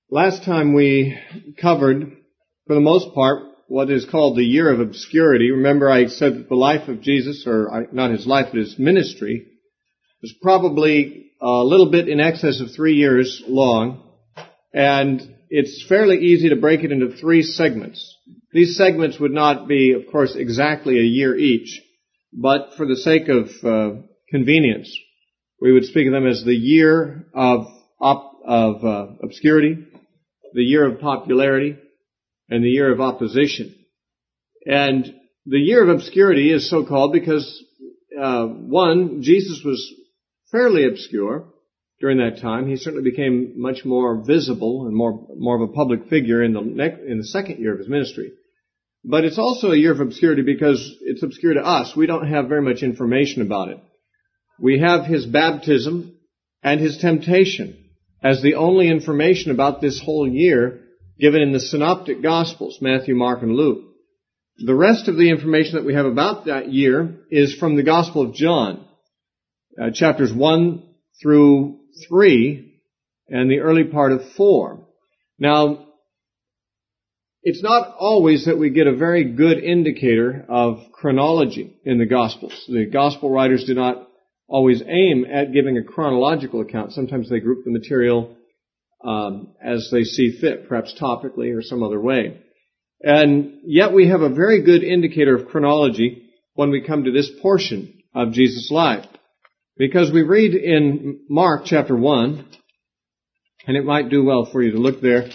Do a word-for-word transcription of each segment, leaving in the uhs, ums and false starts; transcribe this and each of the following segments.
Last time we covered, for the most part, what is called the year of obscurity. Remember, I said that the life of Jesus, or not his life, but his ministry, was probably a little bit in excess of three years long, and it's fairly easy to break it into three segments. These segments would not be, of course, exactly a year each, but for the sake of uh, convenience, we would speak of them as the year of op- of uh, obscurity, the year of popularity, and the year of opposition. And the year of obscurity is so called because, uh, one, Jesus was fairly obscure during that time. He certainly became much more visible and more more of a public figure in the next, in the second year of his ministry. But it's also a year of obscurity because it's obscure to us. We don't have very much information about it. We have his baptism and his temptation as the only information about this whole year given in the synoptic Gospels, Matthew, Mark, and Luke. The rest of the information that we have about that year is from the Gospel of John, uh, chapters one through three, and the early part of four. Now, it's not always that we get a very good indicator of chronology in the Gospels. The Gospel writers do not always aim at giving a chronological account. Sometimes they group the material um, as they see fit, perhaps topically or some other way. And yet we have a very good indicator of chronology when we come to this portion of Jesus' life. Because we read in Mark chapter one, and it might do well for you to look there,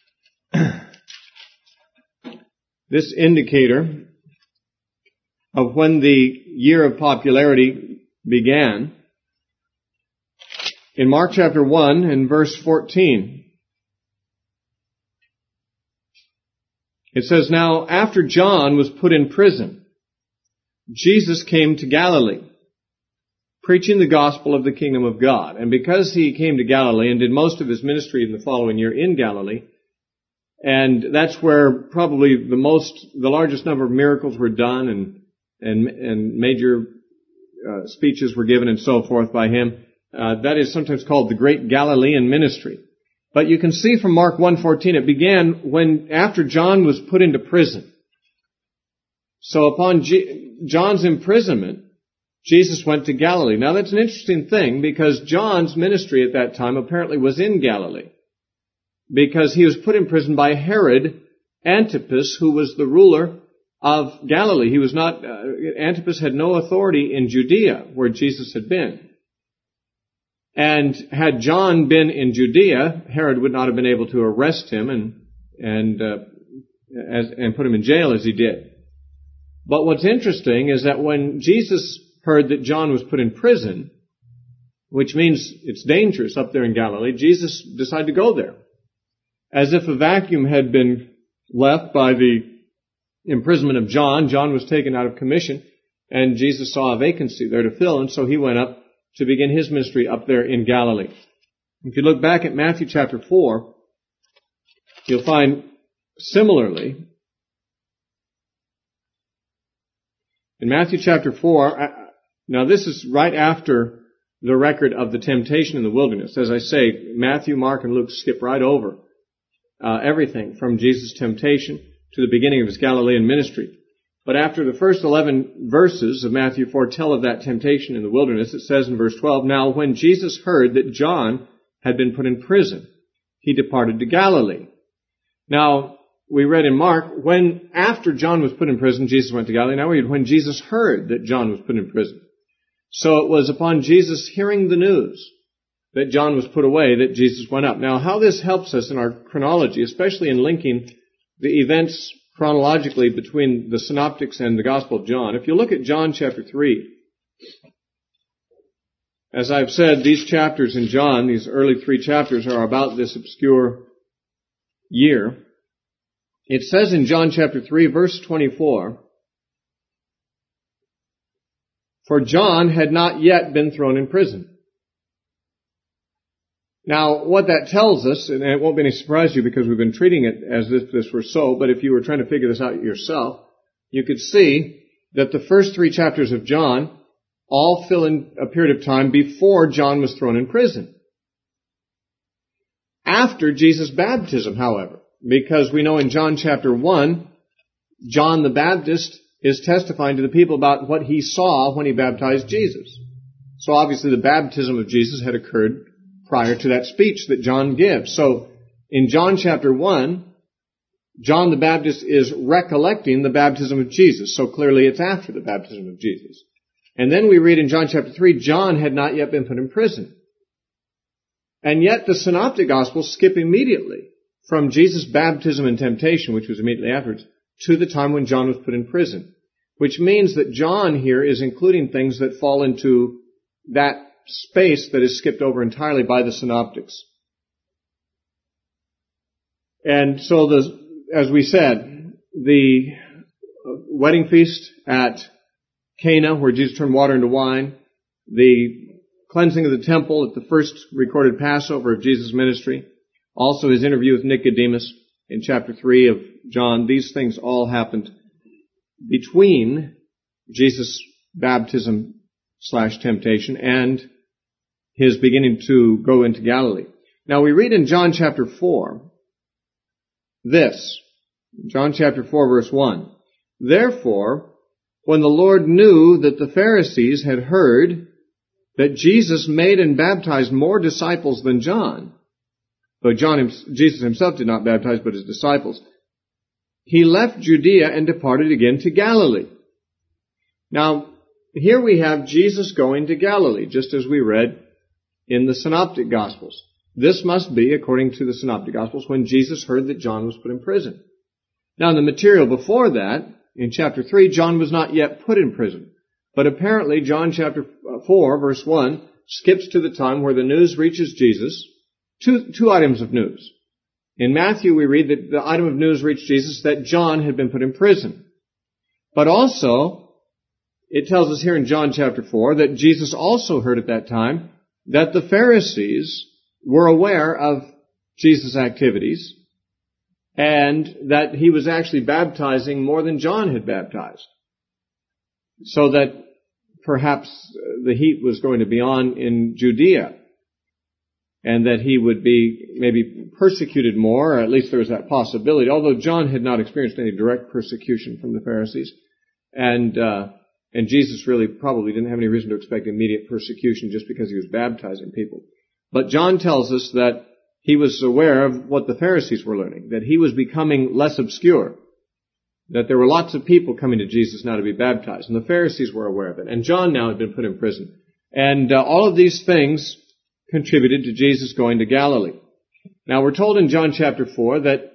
this indicator of when the year of popularity began. In Mark chapter one and verse fourteen, it says, "Now after John was put in prison, Jesus came to Galilee, preaching the gospel of the kingdom of God." And because he came to Galilee and did most of his ministry in the following year in Galilee, and that's where probably the most, the largest number of miracles were done and and, and major uh, speeches were given and so forth by him. Uh, that is sometimes called the Great Galilean Ministry. But you can see from Mark one fourteen, it began when, after John was put into prison. So upon G- John's imprisonment, Jesus went to Galilee. Now that's an interesting thing because John's ministry at that time apparently was in Galilee, because he was put in prison by Herod Antipas, who was the ruler of Galilee. He was not, uh, Antipas had no authority in Judea where Jesus had been. And had John been in Judea, Herod would not have been able to arrest him and and uh, as, and put him in jail as he did. But what's interesting is that when Jesus heard that John was put in prison, which means it's dangerous up there in Galilee, Jesus decided to go there. As if a vacuum had been left by the imprisonment of John, John was taken out of commission, and Jesus saw a vacancy there to fill, and so he went up to begin his ministry up there in Galilee. If you look back at Matthew chapter four, you'll find similarly, in Matthew chapter four, now this is right after the record of the temptation in the wilderness. As I say, Matthew, Mark, and Luke skip right over uh, everything from Jesus' temptation to the beginning of his Galilean ministry. But after the first eleven verses of Matthew four tell of that temptation in the wilderness, it says in verse twelve, "Now when Jesus heard that John had been put in prison, he departed to Galilee." Now, we read in Mark, when after John was put in prison, Jesus went to Galilee. Now we read when Jesus heard that John was put in prison. So it was upon Jesus hearing the news that John was put away that Jesus went up. Now, how this helps us in our chronology, especially in linking the events chronologically between the synoptics and the Gospel of John. If you look at John chapter three, as I've said, these chapters in John, these early three chapters, are about this obscure year. It says in John chapter three, verse twenty-four, "For John had not yet been thrown in prison." Now, what that tells us, and it won't be any surprise to you because we've been treating it as if this were so, but if you were trying to figure this out yourself, you could see that the first three chapters of John all fill in a period of time before John was thrown in prison. after Jesus' baptism, however, because we know in John chapter one, John the Baptist is testifying to the people about what he saw when he baptized Jesus. So obviously the baptism of Jesus had occurred prior to that speech that John gives. So in John chapter one, John the Baptist is recollecting the baptism of Jesus. So clearly it's after the baptism of Jesus. And then we read in John chapter three, John had not yet been put in prison. And yet the Synoptic Gospels skip immediately from Jesus' baptism and temptation, which was immediately afterwards, to the time when John was put in prison. Which means that John here is including things that fall into that space that is skipped over entirely by the Synoptics. And so the, as we said, the wedding feast at Cana, where Jesus turned water into wine, the cleansing of the temple at the first recorded Passover of Jesus' ministry, also his interview with Nicodemus in chapter three of John, these things all happened between Jesus' baptism slash temptation and his beginning to go into Galilee. Now we read in John chapter four this, John chapter four verse one, "Therefore, when the Lord knew that the Pharisees had heard that Jesus made and baptized more disciples than John," though John, Jesus himself did not baptize, but his disciples, "he left Judea and departed again to Galilee." Now, here we have Jesus going to Galilee, just as we read in the Synoptic Gospels. This must be, according to the Synoptic Gospels, when Jesus heard that John was put in prison. Now, in the material before that, in chapter three, John was not yet put in prison. But apparently, John chapter four, verse one, skips to the time where the news reaches Jesus. Two, two items of news. In Matthew, we read that the item of news reached Jesus that John had been put in prison. But also, it tells us here in John chapter four that Jesus also heard at that time that the Pharisees were aware of Jesus' activities and that he was actually baptizing more than John had baptized. So that perhaps the heat was going to be on in Judea and that he would be maybe persecuted more, or at least there was that possibility, although John had not experienced any direct persecution from the Pharisees. And uh, and Jesus really probably didn't have any reason to expect immediate persecution just because he was baptizing people. But John tells us that he was aware of what the Pharisees were learning, that he was becoming less obscure, that there were lots of people coming to Jesus now to be baptized, and the Pharisees were aware of it. And John now had been put in prison. And uh, all of these things contributed to Jesus going to Galilee. Now we're told in John chapter four that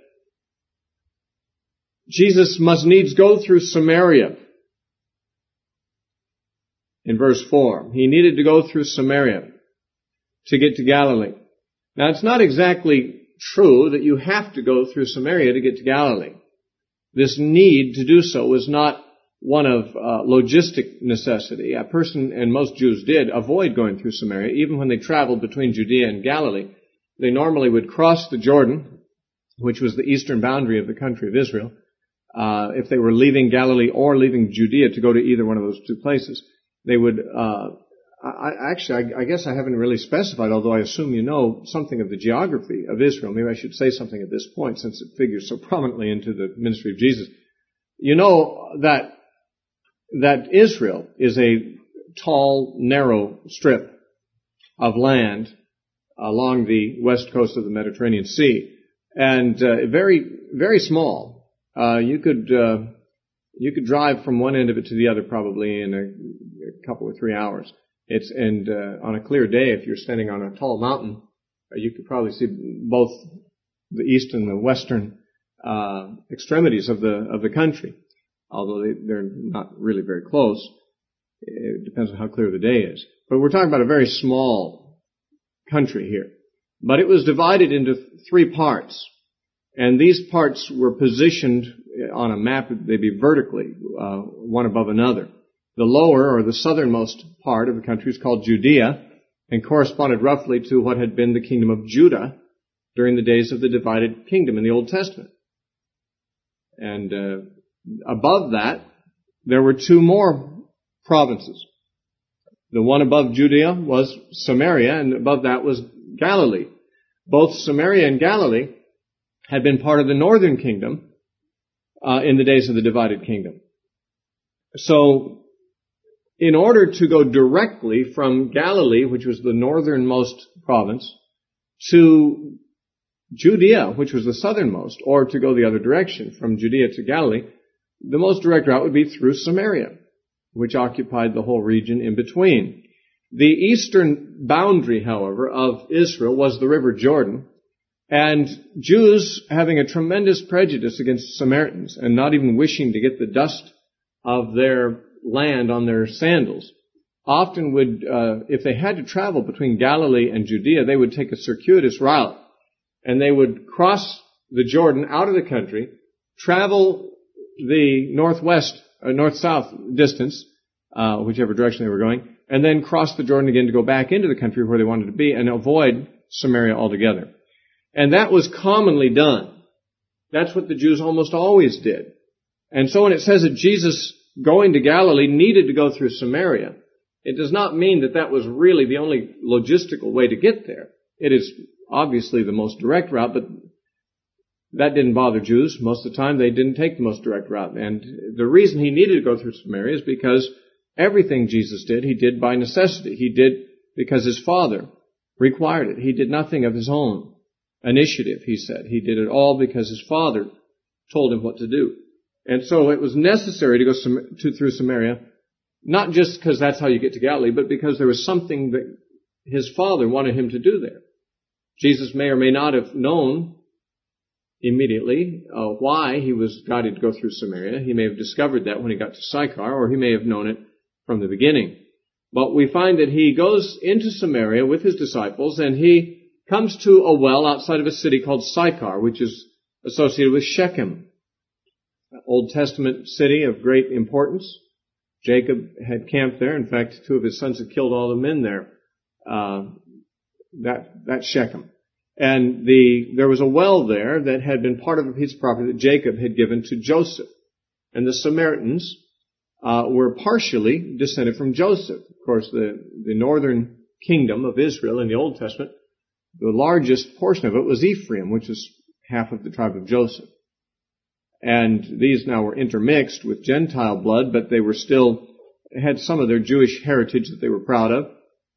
Jesus must needs go through Samaria. In verse four, he needed to go through Samaria to get to Galilee. Now it's not exactly true that you have to go through Samaria to get to Galilee. This need to do so was not one of uh, logistic necessity. A person, and most Jews did, avoid going through Samaria. Even when they traveled between Judea and Galilee, they normally would cross the Jordan, which was the eastern boundary of the country of Israel, uh, if they were leaving Galilee or leaving Judea to go to either one of those two places. They would, uh, I, actually, I, I guess I haven't really specified, although I assume you know something of the geography of Israel. Maybe I should say something at this point, since it figures so prominently into the ministry of Jesus. You know that that Israel is a tall, narrow strip of land along the west coast of the Mediterranean Sea, and uh, very, very small. Uh, you could uh, you could drive from one end of it to the other probably in a, a couple or three hours. It's and uh, on a clear day, if you're standing on a tall mountain, uh, you could probably see both the east and the western uh, extremities of the of the country. Although they, they're not really very close. It depends on how clear the day is. But we're talking about a very small country here. But it was divided into three parts. And these parts were positioned on a map, they'd be vertically, uh, one above another. The lower, or the southernmost part of the country is called Judea, and corresponded roughly to what had been the kingdom of Judah during the days of the divided kingdom in the Old Testament. And uh, above that, there were two more provinces. The one above Judea was Samaria, and above that was Galilee. both Samaria and Galilee had been part of the northern kingdom uh, in the days of the divided kingdom. So, in order to go directly from Galilee, which was the northernmost province, to Judea, which was the southernmost, or to go the other direction from Judea to Galilee, the most direct route would be through Samaria, which occupied the whole region in between. The eastern boundary, however, of Israel was the River Jordan, and Jews, having a tremendous prejudice against Samaritans and not even wishing to get the dust of their land on their sandals, often would, uh, if they had to travel between Galilee and Judea, they would take a circuitous route, and they would cross the Jordan out of the country, travel the northwest, uh, north-south distance, uh, whichever direction they were going, and then cross the Jordan again to go back into the country where they wanted to be and avoid Samaria altogether. And that was commonly done. That's what the Jews almost always did. And so when it says that Jesus going to Galilee needed to go through Samaria, it does not mean that that was really the only logistical way to get there. It is obviously the most direct route, but that didn't bother Jews. Most of the time they didn't take the most direct route. And the reason he needed to go through Samaria is because everything Jesus did, he did by necessity. He did because his Father required it. He did nothing of his own initiative, he said. He did it all because his Father told him what to do. And so it was necessary to go to, through Samaria, not just because that's how you get to Galilee, but because there was something that his Father wanted him to do there. Jesus may or may not have known immediately uh, why he was guided to go through Samaria. He may have discovered that when he got to Sychar, or he may have known it from the beginning. But we find that he goes into Samaria with his disciples, and he comes to a well outside of a city called Sychar, which is associated with Shechem, an Old Testament city of great importance. Jacob had camped there. In fact, two of his sons had killed all the men there. Uh, that, that's Shechem. And the, there was a well there that had been part of a piece of property that Jacob had given to Joseph. And the Samaritans, uh, were partially descended from Joseph. Of course, the, the northern kingdom of Israel in the Old Testament, the largest portion of it was Ephraim, which is half of the tribe of Joseph. And these now were intermixed with Gentile blood, but they were still, had some of their Jewish heritage that they were proud of.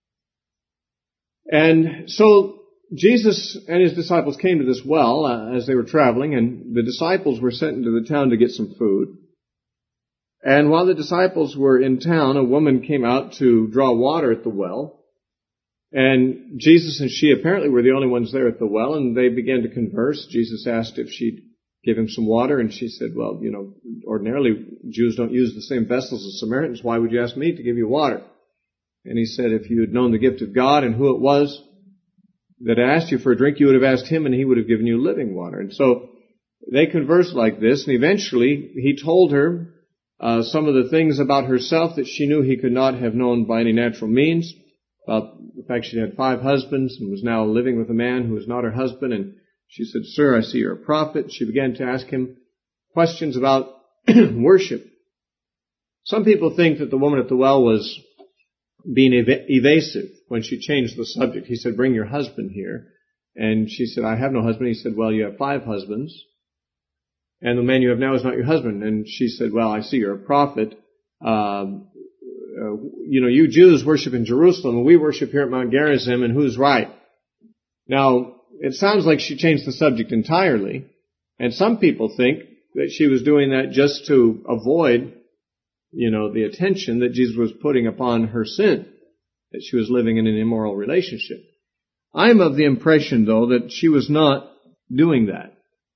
And so Jesus and his disciples came to this well uh, as they were traveling, and the disciples were sent into the town to get some food. And while the disciples were in town, a woman came out to draw water at the well. And Jesus and she apparently were the only ones there at the well, and they began to converse. Jesus asked if she'd give him some water, and she said, well, you know, ordinarily Jews don't use the same vessels as Samaritans. Why would you ask me to give you water? And he said, if you had known the gift of God and who it was that asked you for a drink, you would have asked him, and he would have given you living water. And so they conversed like this, and eventually he told her uh, some of the things about herself that she knew he could not have known by any natural means, about the fact she had five husbands and was now living with a man who was not her husband. And she said, sir, I see you're a prophet. She began to ask him questions about worship. Some people think that the woman at the well was being ev- evasive when she changed the subject. He said, bring your husband here. And she said, I have no husband. He said, well, you have five husbands, and the man you have now is not your husband. And she said, well, I see you're a prophet. Um, uh, you know, you Jews worship in Jerusalem, and we worship here at Mount Gerizim, and who's right? Now, it sounds like she changed the subject entirely, and some people think that she was doing that just to avoid, you know, the attention that Jesus was putting upon her sin, that she was living in an immoral relationship. I'm of the impression, though, that she was not doing that.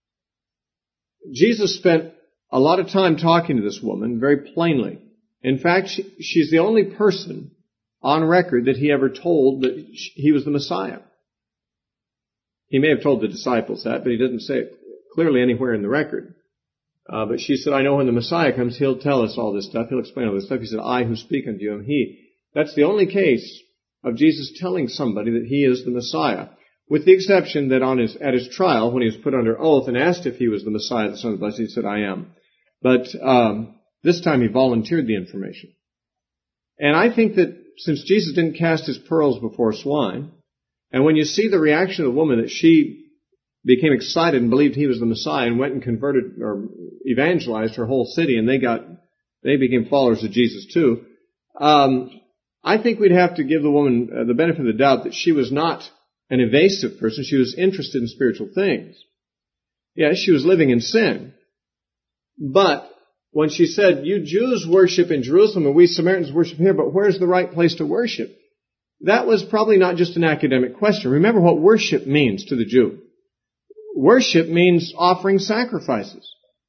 Jesus spent a lot of time talking to this woman very plainly. In fact, she, she's the only person on record that he ever told that he was the Messiah. He may have told the disciples that, but he doesn't say it clearly anywhere in the record. Uh, but she said, I know when the Messiah comes, he'll tell us all this stuff. He'll explain all this stuff. He said, I who speak unto you am he. That's the only case of Jesus telling somebody that he is the Messiah, with the exception that on his, at his trial, when he was put under oath and asked if he was the Messiah, the Son of the Blessed, he said, I am. But um, this time he volunteered the information. And I think that since Jesus didn't cast his pearls before swine, And when you see the reaction of the woman, that she became excited and believed he was the Messiah and went and converted or evangelized her whole city, and they got, they became followers of Jesus too. Um, I think we'd have to give the woman uh, the benefit of the doubt that she was not an evasive person. She was interested in spiritual things. Yes, she was living in sin. But when she said, you Jews worship in Jerusalem and we Samaritans worship here, but where's the right place to worship? That was probably not just an academic question. Remember what worship means to the Jew. Worship means offering sacrifices.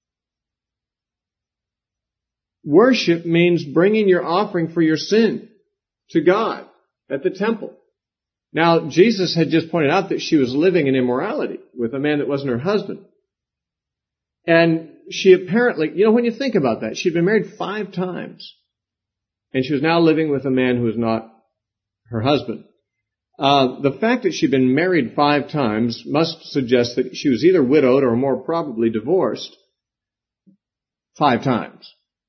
Worship means bringing your offering for your sin to God at the temple. Now, Jesus had just pointed out that she was living in immorality with a man that wasn't her husband. And she apparently, you know, when you think about that, she'd been married five times. And she was now living with a man who was not her husband. Uh, the fact that she'd been married five times must suggest that she was either widowed or more probably divorced five times.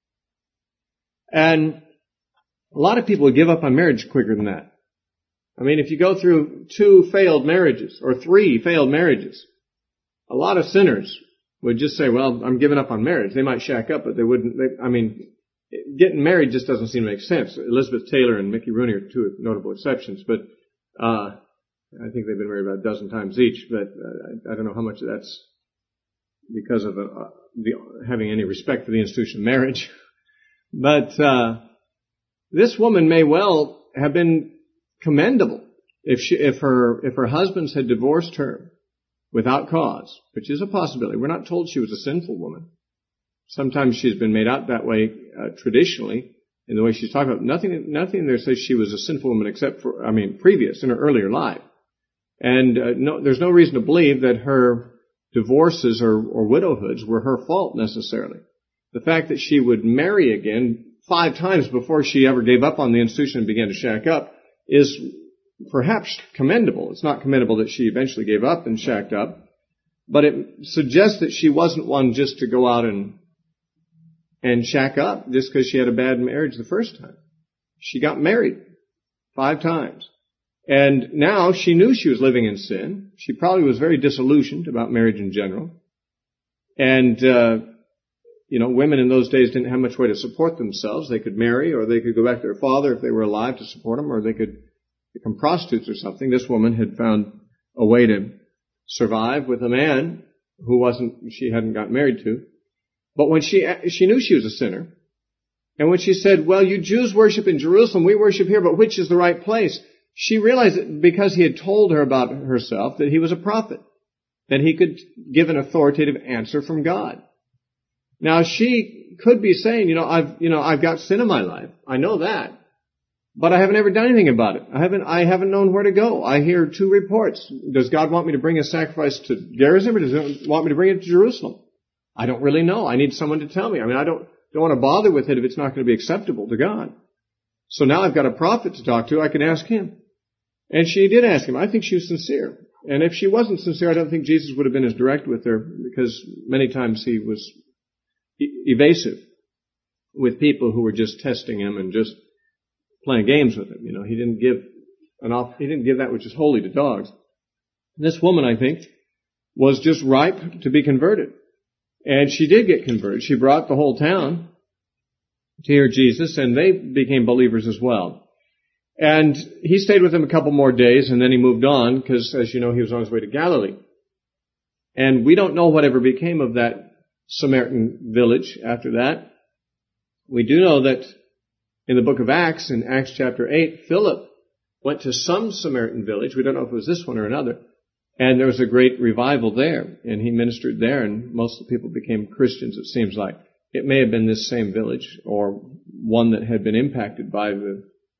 And a lot of people would give up on marriage quicker than that. I mean, if you go through two failed marriages or three failed marriages, a lot of sinners would just say, well, I'm giving up on marriage. They might shack up, but they wouldn't. They, I mean, getting married just doesn't seem to make sense. Elizabeth Taylor and Mickey Rooney are two notable exceptions, but uh I think they've been married about a dozen times each, but uh, I, I don't know how much of that's because of uh, the, having any respect for the institution of marriage. But uh this woman may well have been commendable if she, if her, if her husbands had divorced her without cause, which is a possibility. We're not told she was a sinful woman. Sometimes she's been made out that way uh, traditionally in the way she's talking about. Nothing, nothing there says she was a sinful woman except for, I mean, previous in her earlier life. And uh, no, there's no reason to believe that her divorces or, or widowhoods were her fault necessarily. The fact that she would marry again five times before she ever gave up on the institution and began to shack up is perhaps commendable. It's not commendable that she eventually gave up and shacked up, but it suggests that she wasn't one just to go out and and shack up just because she had a bad marriage the first time. She got married five times. And now she knew she was living in sin. She probably was very disillusioned about marriage in general. And, uh, you know, women in those days didn't have much way to support themselves. They could marry, or they could go back to their father if they were alive to support them, or they could become prostitutes or something. This woman had found a way to survive with a man who wasn't, she hadn't got married to. But when she, she knew she was a sinner, and when she said, well, you Jews worship in Jerusalem, we worship here, but which is the right place? She realized that because he had told her about herself that he was a prophet, that he could give an authoritative answer from God. Now she could be saying, you know, I've, you know, I've got sin in my life. I know that. But I haven't ever done anything about it. I haven't, I haven't known where to go. I hear two reports. Does God want me to bring a sacrifice to Gerizim, or does He want me to bring it to Jerusalem? I don't really know. I need someone to tell me. I mean, I don't, don't want to bother with it if it's not going to be acceptable to God. So now I've got a prophet to talk to. I can ask him. And she did ask him. I think she was sincere. And if she wasn't sincere, I don't think Jesus would have been as direct with her, because many times he was e- evasive with people who were just testing him and just playing games with him. You know, he didn't give an off, he didn't give that which is holy to dogs. This woman, I think, was just ripe to be converted. And she did get converted. She brought the whole town to hear Jesus, and they became believers as well. And he stayed with them a couple more days, and then he moved on, because, as you know, he was on his way to Galilee. And we don't know whatever became of that Samaritan village after that. We do know that in the book of Acts, in Acts chapter eight, Philip went to some Samaritan village. We don't know if it was this one or another. And there was a great revival there, and he ministered there, and most of the people became Christians, it seems like. It may have been this same village, or one that had been impacted by the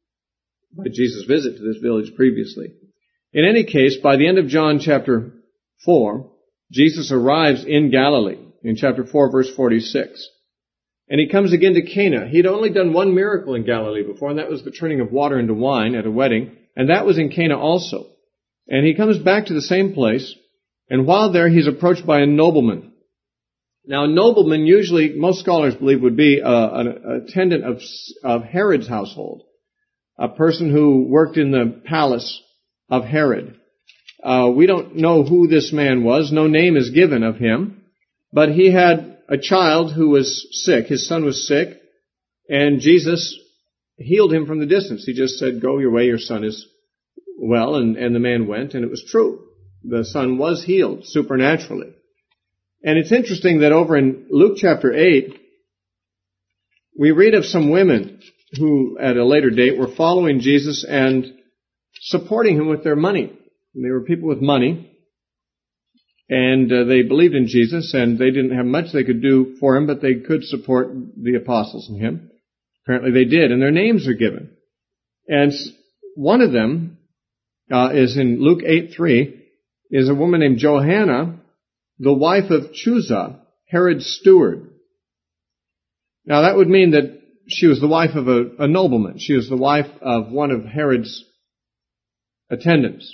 by Jesus' visit to this village previously. In any case, by the end of John chapter four, Jesus arrives in Galilee, in chapter four, verse forty-six. And he comes again to Cana. He'd only done one miracle in Galilee before, and that was the turning of water into wine at a wedding, and that was in Cana also. And he comes back to the same place, and while there, he's approached by a nobleman. Now, a nobleman usually, most scholars believe, would be a, an attendant of, of Herod's household, a person who worked in the palace of Herod. Uh, we don't know who this man was. No name is given of him. But he had a child who was sick. His son was sick. And Jesus healed him from the distance. He just said, go your way, your son is well. And, and the man went, and it was true. The son was healed supernaturally. And it's interesting that over in Luke chapter eight, we read of some women who at a later date were following Jesus and supporting him with their money. And they were people with money, and uh, they believed in Jesus, and they didn't have much they could do for him, but they could support the apostles and him. Apparently they did, and their names are given. And one of them uh, is in Luke eight three, is a woman named Johanna, the wife of Chuza, Herod's steward. Now that would mean that she was the wife of a, a nobleman. She was the wife of one of Herod's attendants.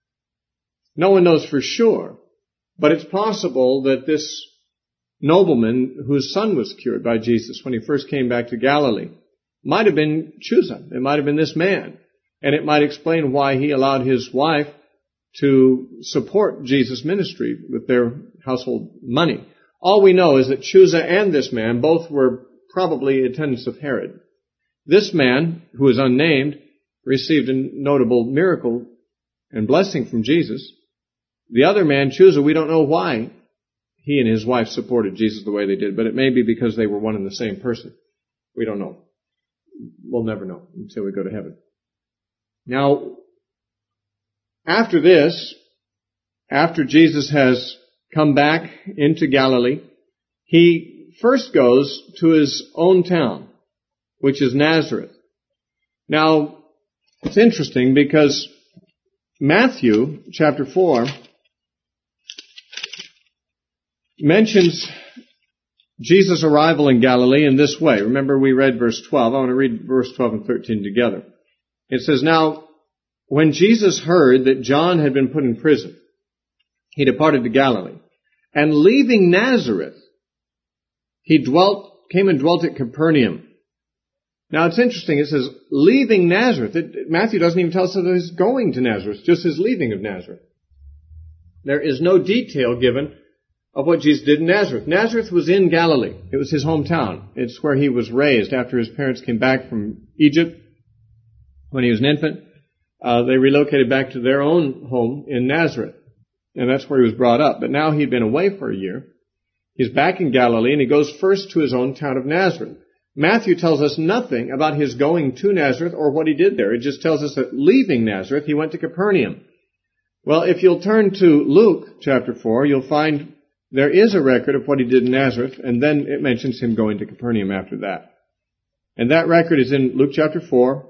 No one knows for sure, but it's possible that this nobleman whose son was cured by Jesus when he first came back to Galilee might have been Chuza. It might have been this man. And it might explain why he allowed his wife to support Jesus' ministry with their household money. All we know is that Chuza and this man both were probably attendants of Herod. This man, who is unnamed, received a notable miracle and blessing from Jesus. The other man, Chuza, we don't know why he and his wife supported Jesus the way they did, but it may be because they were one and the same person. We don't know. We'll never know until we go to heaven. Now, after this, after Jesus has come back into Galilee, he first goes to his own town, which is Nazareth. Now, it's interesting because Matthew chapter four mentions Jesus' arrival in Galilee in this way. Remember, we read verse twelve. I want to read verse twelve and thirteen together. It says, now, when Jesus heard that John had been put in prison, he departed to Galilee. And leaving Nazareth, he dwelt, came and dwelt at Capernaum. Now, it's interesting. It says, leaving Nazareth. It, Matthew doesn't even tell us that he's going to Nazareth, just his leaving of Nazareth. There is no detail given of what Jesus did in Nazareth. Nazareth was in Galilee. It was his hometown. It's where he was raised after his parents came back from Egypt when he was an infant. Uh, they relocated back to their own home in Nazareth. And that's where he was brought up. But now he'd been away for a year. He's back in Galilee, and he goes first to his own town of Nazareth. Matthew tells us nothing about his going to Nazareth or what he did there. It just tells us that leaving Nazareth, he went to Capernaum. Well, if you'll turn to Luke chapter four, you'll find there is a record of what he did in Nazareth, and then it mentions him going to Capernaum after that. And that record is in Luke chapter four,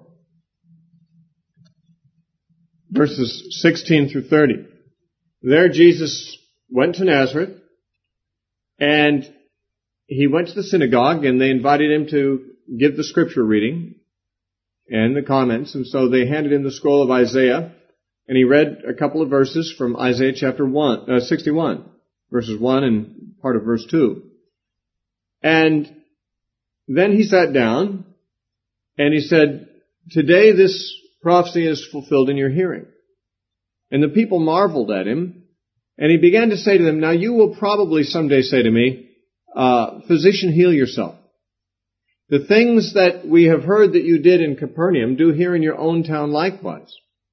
verses sixteen through thirty. There Jesus went to Nazareth, and he went to the synagogue, and they invited him to give the scripture reading and the comments. And so they handed him the scroll of Isaiah, and he read a couple of verses from Isaiah chapter one, uh, sixty-one, verses one and part of verse two. And then he sat down, and he said, today this prophecy is fulfilled in your hearing. And the people marveled at him, and he began to say to them, now you will probably someday say to me, uh, physician, heal yourself. The things that we have heard that you did in Capernaum, do here in your own town likewise.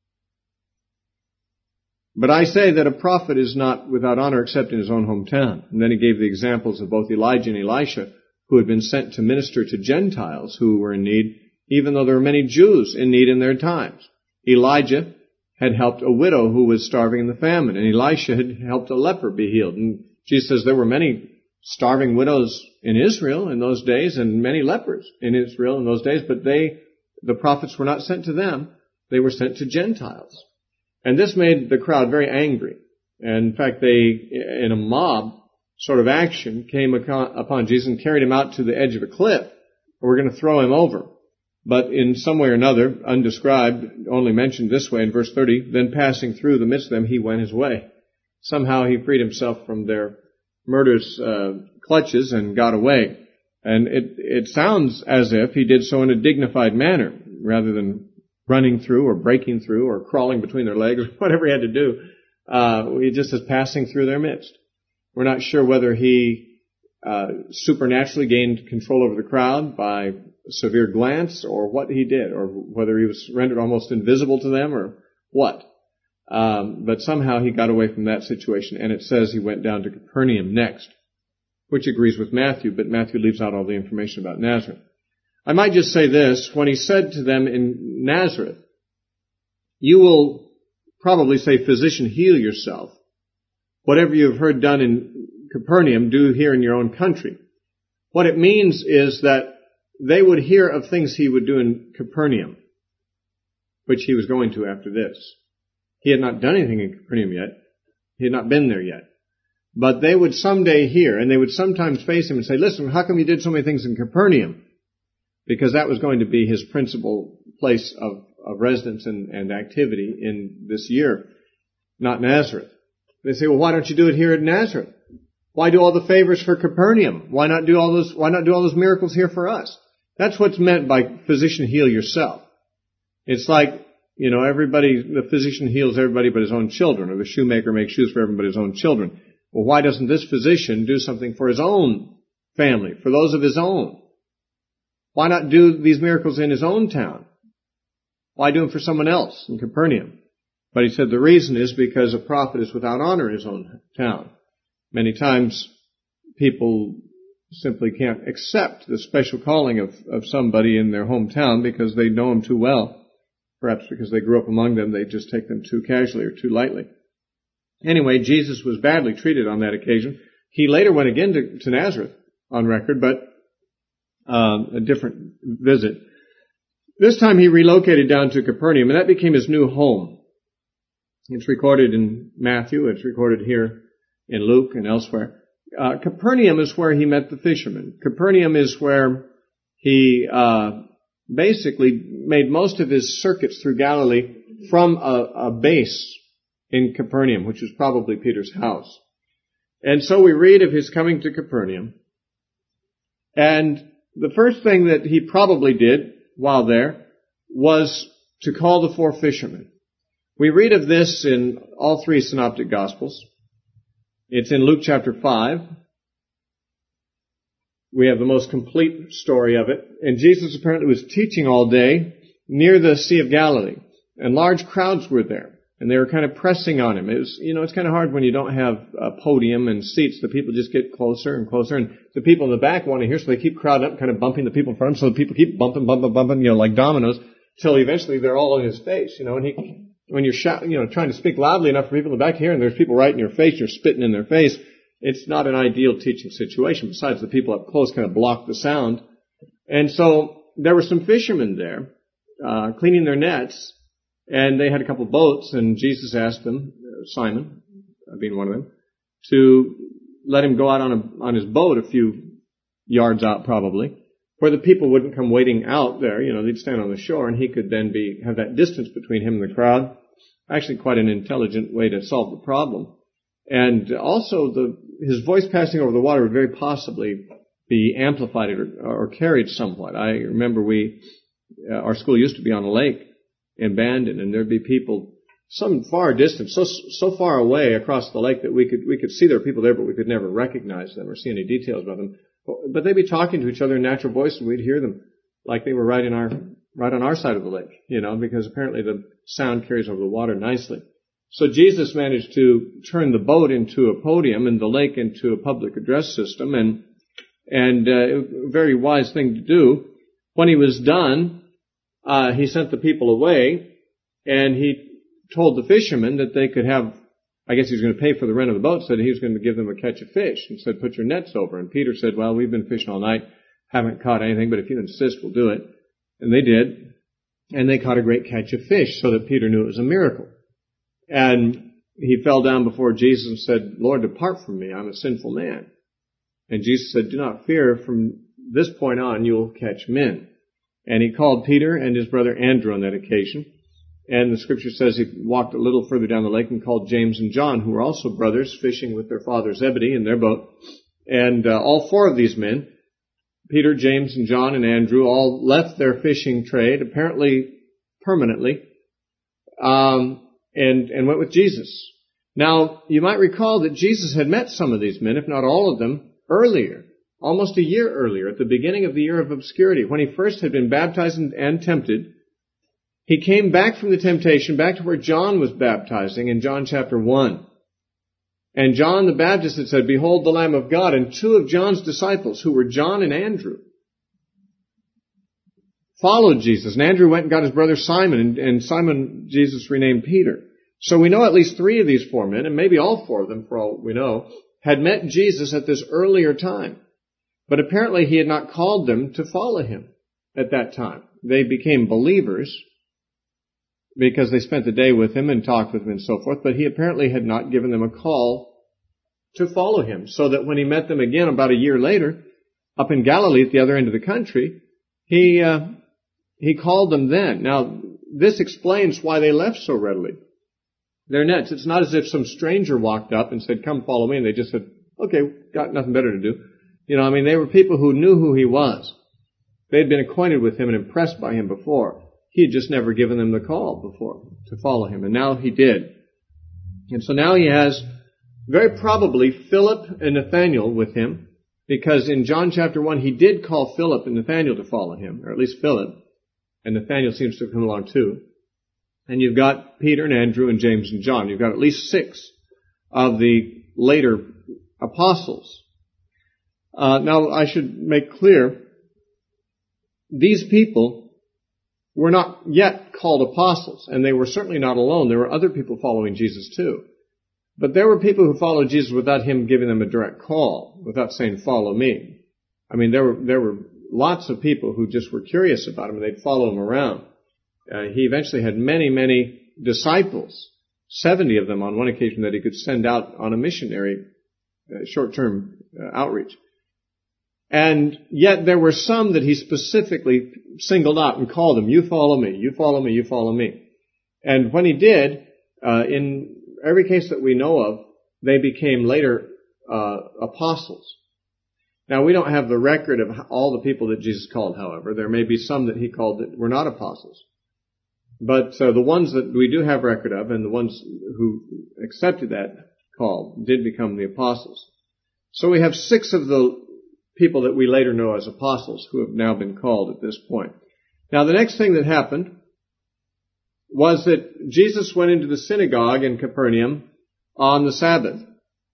But I say that a prophet is not without honor except in his own hometown. And then he gave the examples of both Elijah and Elisha, who had been sent to minister to Gentiles who were in need, even though there were many Jews in need in their times. Elijah had helped a widow who was starving in the famine, and Elisha had helped a leper be healed. And Jesus says there were many starving widows in Israel in those days, and many lepers in Israel in those days, but they, the prophets were not sent to them. They were sent to Gentiles. And this made the crowd very angry. And in fact, they, in a mob sort of action, came upon Jesus and carried him out to the edge of a cliff. We're going to throw him over. But in some way or another, undescribed, only mentioned this way in verse thirty, then passing through the midst of them, he went his way. Somehow he freed himself from their murderous uh, clutches and got away. And it, it sounds as if he did so in a dignified manner, rather than running through or breaking through or crawling between their legs or whatever he had to do. Uh, he just is passing through their midst. We're not sure whether he uh, supernaturally gained control over the crowd by a severe glance or what he did, or whether he was rendered almost invisible to them or what. Um, but somehow he got away from that situation, and it says he went down to Capernaum next, which agrees with Matthew, but Matthew leaves out all the information about Nazareth. I might just say this, when he said to them in Nazareth, you will probably say, physician, heal yourself. Whatever you have heard done in Capernaum, do here in your own country. What it means is that they would hear of things he would do in Capernaum, which he was going to after this. He had not done anything in Capernaum yet. He had not been there yet. But they would someday hear, and they would sometimes face him and say, listen, how come you did so many things in Capernaum? Because that was going to be his principal place of, of residence and, and activity in this year, not Nazareth. They say, well, why don't you do it here at Nazareth? Why do all the favors for Capernaum? Why not do all those, why not do all those miracles here for us? That's what's meant by physician, heal yourself. It's like, you know, everybody, the physician heals everybody but his own children, or the shoemaker makes shoes for everybody but his own children. Well, why doesn't this physician do something for his own family, for those of his own? Why not do these miracles in his own town? Why do them for someone else in Capernaum? But he said the reason is because a prophet is without honor in his own town. Many times people simply can't accept the special calling of, of somebody in their hometown because they know them too well. Perhaps because they grew up among them, they just take them too casually or too lightly. Anyway, Jesus was badly treated on that occasion. He later went again to, to Nazareth on record, but um, a different visit. This time he relocated down to Capernaum, and that became his new home. It's recorded in Matthew, it's recorded here in Luke and elsewhere. Uh, Capernaum is where he met the fishermen. Capernaum is where he uh basically made most of his circuits through Galilee from a, a base in Capernaum, which was probably Peter's house. And so we read of his coming to Capernaum. And the first thing that he probably did while there was to call the four fishermen. We read of this in all three synoptic gospels. It's in Luke chapter five. We have the most complete story of it. And Jesus apparently was teaching all day near the Sea of Galilee. And large crowds were there. And they were kind of pressing on him. It was, you know, it's kind of hard when you don't have a podium and seats. The people just get closer and closer. And the people in the back want to hear, so they keep crowding up, kind of bumping the people in front of them. So the people keep bumping, bumping, bumping, you know, like dominoes, till eventually they're all in his face, you know. And he, when you're shout, you know, trying to speak loudly enough for people in the back here, and there's people right in your face, you're spitting in their face, it's not an ideal teaching situation. Besides, the people up close kind of block the sound. And so there were some fishermen there, uh, cleaning their nets, and they had a couple of boats, and Jesus asked them, Simon, being one of them, to let him go out on a, on his boat a few yards out probably, where the people wouldn't come waiting out there. You know, they'd stand on the shore, and he could then be, have that distance between him and the crowd. Actually quite an intelligent way to solve the problem. And also the, his voice passing over the water would very possibly be amplified or, or carried somewhat. I remember we, uh, our school used to be on a lake in Bandon, and there'd be people some far distance, so so far away across the lake that we could we could see there were people there, but we could never recognize them or see any details about them. But they'd be talking to each other in natural voice, and we'd hear them like they were right in our right on our side of the lake, you know, because apparently the sound carries over the water nicely. So Jesus managed to turn the boat into a podium and the lake into a public address system, and and uh, a very wise thing to do. When he was done, uh, he sent the people away, and he told the fishermen that they could have, I guess he was going to pay for the rent of the boat, said he was going to give them a catch of fish, and said, put your nets over. And Peter said, well, we've been fishing all night, haven't caught anything, but if you insist, we'll do it. And they did, and they caught a great catch of fish, so that Peter knew it was a miracle. And he fell down before Jesus and said, Lord, depart from me, I'm a sinful man. And Jesus said, do not fear, from this point on you will catch men. And he called Peter and his brother Andrew on that occasion. And the scripture says he walked a little further down the lake and called James and John, who were also brothers, fishing with their father Zebedee in their boat. And uh, all four of these men, Peter, James, and John, and Andrew, all left their fishing trade, apparently permanently, um, and, and went with Jesus. Now, you might recall that Jesus had met some of these men, if not all of them, earlier, almost a year earlier, at the beginning of the year of obscurity, when he first had been baptized and tempted. He came back from the temptation, back to where John was baptizing in John chapter one. And John the Baptist had said, "Behold the Lamb of God," and two of John's disciples, who were John and Andrew, followed Jesus. And Andrew went and got his brother Simon, and, and Simon Jesus renamed Peter. So we know at least three of these four men, and maybe all four of them, for all we know, had met Jesus at this earlier time. But apparently he had not called them to follow him at that time. They became believers because they spent the day with him and talked with him and so forth, but he apparently had not given them a call to follow him, so that when he met them again about a year later, up in Galilee at the other end of the country, he uh, he called them then. Now, this explains why they left so readily their nets. It's not as if some stranger walked up and said, "Come follow me," and they just said, "Okay, got nothing better to do." You know, I mean, they were people who knew who he was. They had been acquainted with him and impressed by him before. He had just never given them the call before to follow him, and now he did. And so now he has very probably Philip and Nathanael with him, because in John chapter one he did call Philip and Nathanael to follow him, or at least Philip, and Nathanael seems to have come along too. And you've got Peter and Andrew and James and John. You've got at least six of the later apostles. Uh, now I should make clear, these people were not yet called apostles, and they were certainly not alone. There were other people following Jesus too. But there were people who followed Jesus without him giving them a direct call, without saying, "Follow me." I mean, there were there were lots of people who just were curious about him, and they'd follow him around. Uh, he eventually had many, many disciples, seventy of them on one occasion that he could send out on a missionary uh, short-term uh, outreach. And yet there were some that he specifically singled out and called them, "You follow me, you follow me, you follow me." And when he did, uh, in every case that we know of, they became later uh, apostles. Now, we don't have the record of all the people that Jesus called, however. There may be some that he called that were not apostles. But uh, the ones that we do have record of, and the ones who accepted that call, did become the apostles. So we have six of the people that we later know as apostles who have now been called at this point. Now, the next thing that happened was that Jesus went into the synagogue in Capernaum on the Sabbath.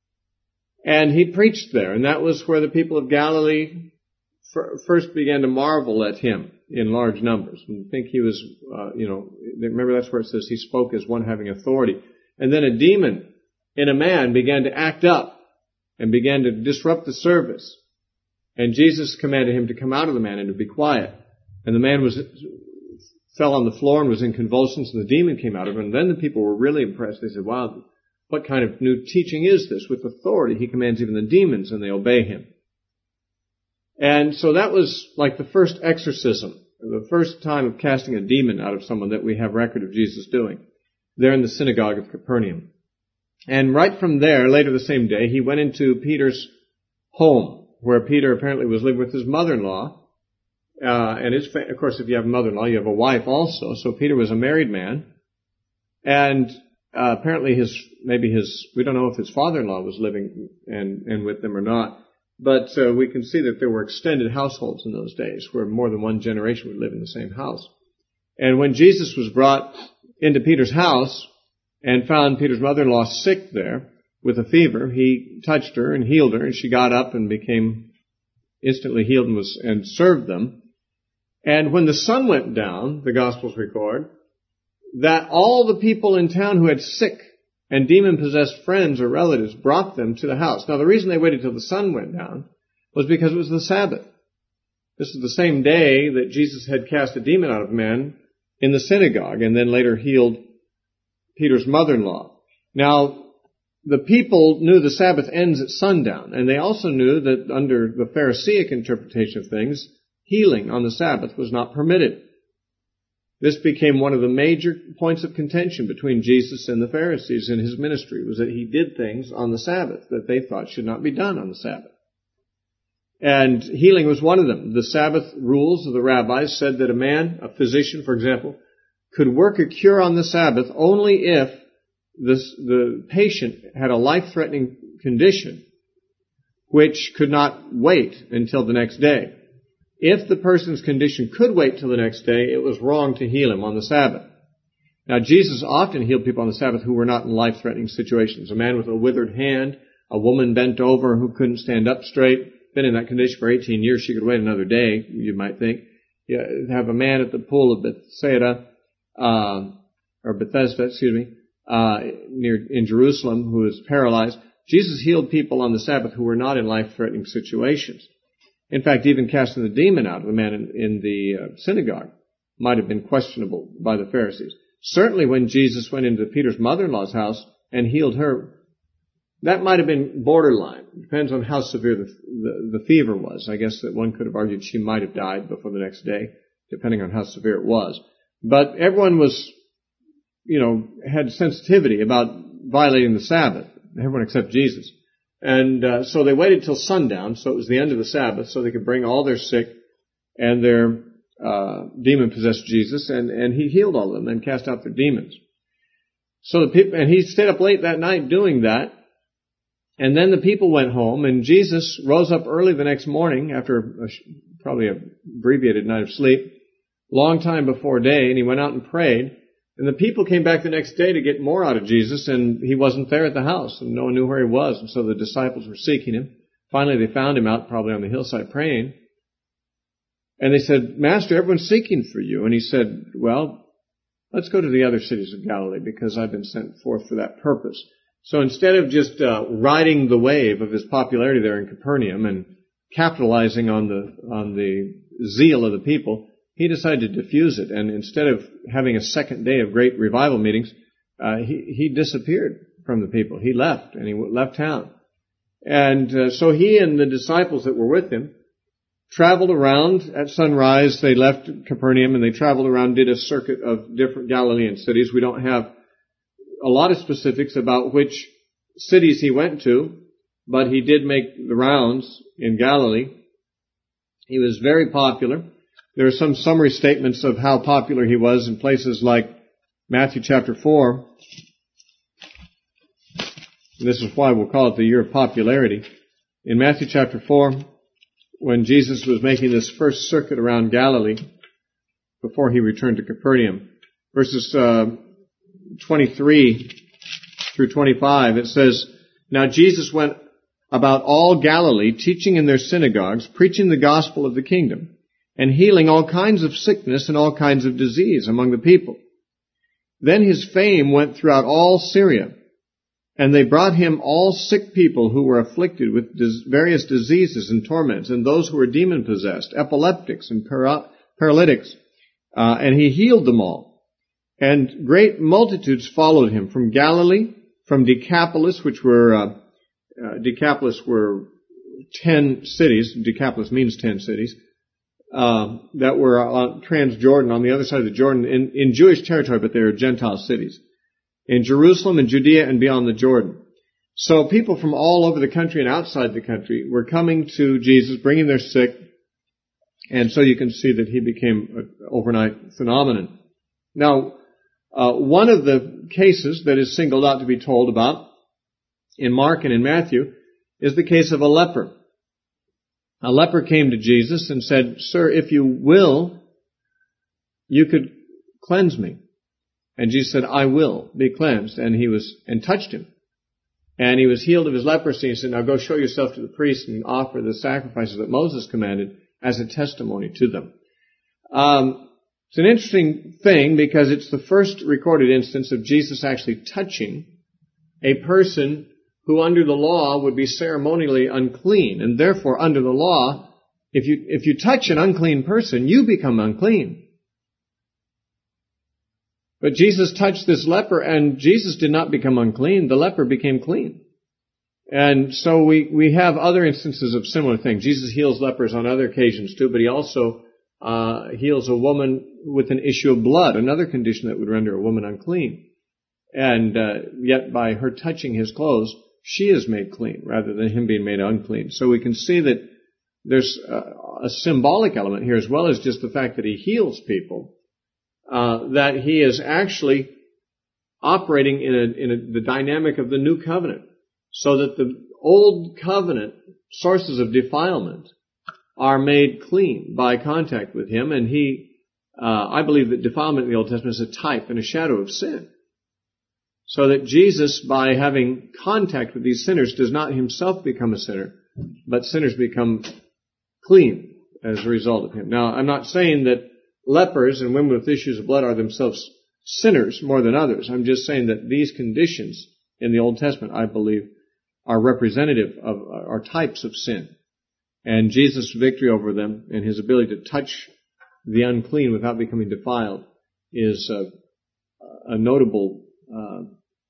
And he preached there, and that was where the people of Galilee first began to marvel at him in large numbers and think he was, uh, you know, remember that's where it says he spoke as one having authority. And then a demon in a man began to act up and began to disrupt the service. And Jesus commanded him to come out of the man and to be quiet. And the man was fell on the floor and was in convulsions, and the demon came out of him. And then the people were really impressed. They said, "Wow, what kind of new teaching is this? With authority, he commands even the demons, and they obey him." And so that was like the first exorcism, the first time of casting a demon out of someone that we have record of Jesus doing, there in the synagogue of Capernaum. And right from there, later the same day, he went into Peter's home, where Peter apparently was living with his mother-in-law. Uh, and his, fa- of course, if you have a mother-in-law, you have a wife also. So Peter was a married man. And uh, apparently his, maybe his, we don't know if his father-in-law was living and, and with them or not. But uh, we can see that there were extended households in those days where more than one generation would live in the same house. And when Jesus was brought into Peter's house and found Peter's mother-in-law sick there with a fever, he touched her and healed her, and she got up and became instantly healed and was and served them. And when the sun went down, the Gospels record, that all the people in town who had sick and demon-possessed friends or relatives brought them to the house. Now, the reason they waited till the sun went down was because it was the Sabbath. This is the same day that Jesus had cast a demon out of men in the synagogue and then later healed Peter's mother-in-law. Now, the people knew the Sabbath ends at sundown, and they also knew that under the Pharisaic interpretation of things, healing on the Sabbath was not permitted. This became one of the major points of contention between Jesus and the Pharisees in his ministry, was that he did things on the Sabbath that they thought should not be done on the Sabbath. And healing was one of them. The Sabbath rules of the rabbis said that a man, a physician, for example, could work a cure on the Sabbath only if this, the patient had a life-threatening condition which could not wait until the next day. If the person's condition could wait till the next day, it was wrong to heal him on the Sabbath. Now, Jesus often healed people on the Sabbath who were not in life-threatening situations. A man with a withered hand, a woman bent over who couldn't stand up straight, been in that condition for eighteen years, she could wait another day, you might think. You have a man at the pool of Bethsaida, uh, or Bethesda, excuse me, uh, near, in Jerusalem, who is paralyzed. Jesus healed people on the Sabbath who were not in life-threatening situations. In fact, even casting the demon out of the man in, in the uh, synagogue might have been questionable by the Pharisees. Certainly when Jesus went into Peter's mother-in-law's house and healed her, that might have been borderline. It depends on how severe the, the, the fever was. I guess that one could have argued she might have died before the next day, depending on how severe it was. But everyone was, you know, had sensitivity about violating the Sabbath. Everyone except Jesus. And uh, so they waited till sundown, so it was the end of the Sabbath, so they could bring all their sick and their uh, demon-possessed Jesus, and, and he healed all of them and cast out their demons. So the people, and he stayed up late that night doing that. And then the people went home, and Jesus rose up early the next morning after a, probably an abbreviated night of sleep, long time before day, and he went out and prayed. And the people came back the next day to get more out of Jesus, and he wasn't there at the house, and no one knew where he was, and so the disciples were seeking him. Finally, they found him out probably on the hillside praying. And they said, Master, everyone's seeking for you. And he said, well, let's go to the other cities of Galilee, because I've been sent forth for that purpose. So instead of just uh, riding the wave of his popularity there in Capernaum and capitalizing on the on the zeal of the people, he decided to diffuse it. And instead of having a second day of great revival meetings, uh, he, he disappeared from the people. He left, and he left town. And uh, so he and the disciples that were with him traveled around. At sunrise, they left Capernaum, and they traveled around, did a circuit of different Galilean cities. We don't have a lot of specifics about which cities he went to, but he did make the rounds in Galilee. He was very popular. There are some summary statements of how popular he was in places like Matthew chapter four. This is why we'll call it the year of popularity. In Matthew chapter four, when Jesus was making this first circuit around Galilee before he returned to Capernaum, verses uh, twenty-three through twenty-five, it says, Now Jesus went about all Galilee, teaching in their synagogues, preaching the gospel of the kingdom, and healing all kinds of sickness and all kinds of disease among the people. Then his fame went throughout all Syria, and they brought him all sick people who were afflicted with dis- various diseases and torments, and those who were demon-possessed, epileptics and para- paralytics, uh, and he healed them all. And great multitudes followed him from Galilee, from Decapolis, which were, uh, uh, Decapolis were ten cities. Decapolis means ten cities. Uh, that were on Transjordan, on the other side of the Jordan, in, in Jewish territory, but they were Gentile cities. In Jerusalem and Judea and beyond the Jordan. So people from all over the country and outside the country were coming to Jesus, bringing their sick, and so you can see that he became an overnight phenomenon. Now, uh, one of the cases that is singled out to be told about in Mark and in Matthew is the case of a leper. A leper came to Jesus and said, Sir, if you will, you could cleanse me. And Jesus said, I will be cleansed. And he was, and touched him. And he was healed of his leprosy. He said, now go show yourself to the priest and offer the sacrifices that Moses commanded as a testimony to them. Um, it's an interesting thing because it's the first recorded instance of Jesus actually touching a person who under the law would be ceremonially unclean. And therefore, under the law, if you, if you touch an unclean person, you become unclean. But Jesus touched this leper, and Jesus did not become unclean. The leper became clean. And so we, we have other instances of similar things. Jesus heals lepers on other occasions too, but he also uh, heals a woman with an issue of blood, another condition that would render a woman unclean. And uh, yet by her touching his clothes, she is made clean rather than him being made unclean. So we can see that there's a, a symbolic element here as well as just the fact that he heals people. Uh, that he is actually operating in, a, in a, the dynamic of the new covenant, so that the old covenant sources of defilement are made clean by contact with him. And he, uh, I believe that defilement in the Old Testament is a type and a shadow of sin. So that Jesus, by having contact with these sinners, does not himself become a sinner, but sinners become clean as a result of him. Now, I'm not saying that lepers and women with issues of blood are themselves sinners more than others. I'm just saying that these conditions in the Old Testament, I believe, are representative of, are types of sin. And Jesus' victory over them and his ability to touch the unclean without becoming defiled is a, a notable uh,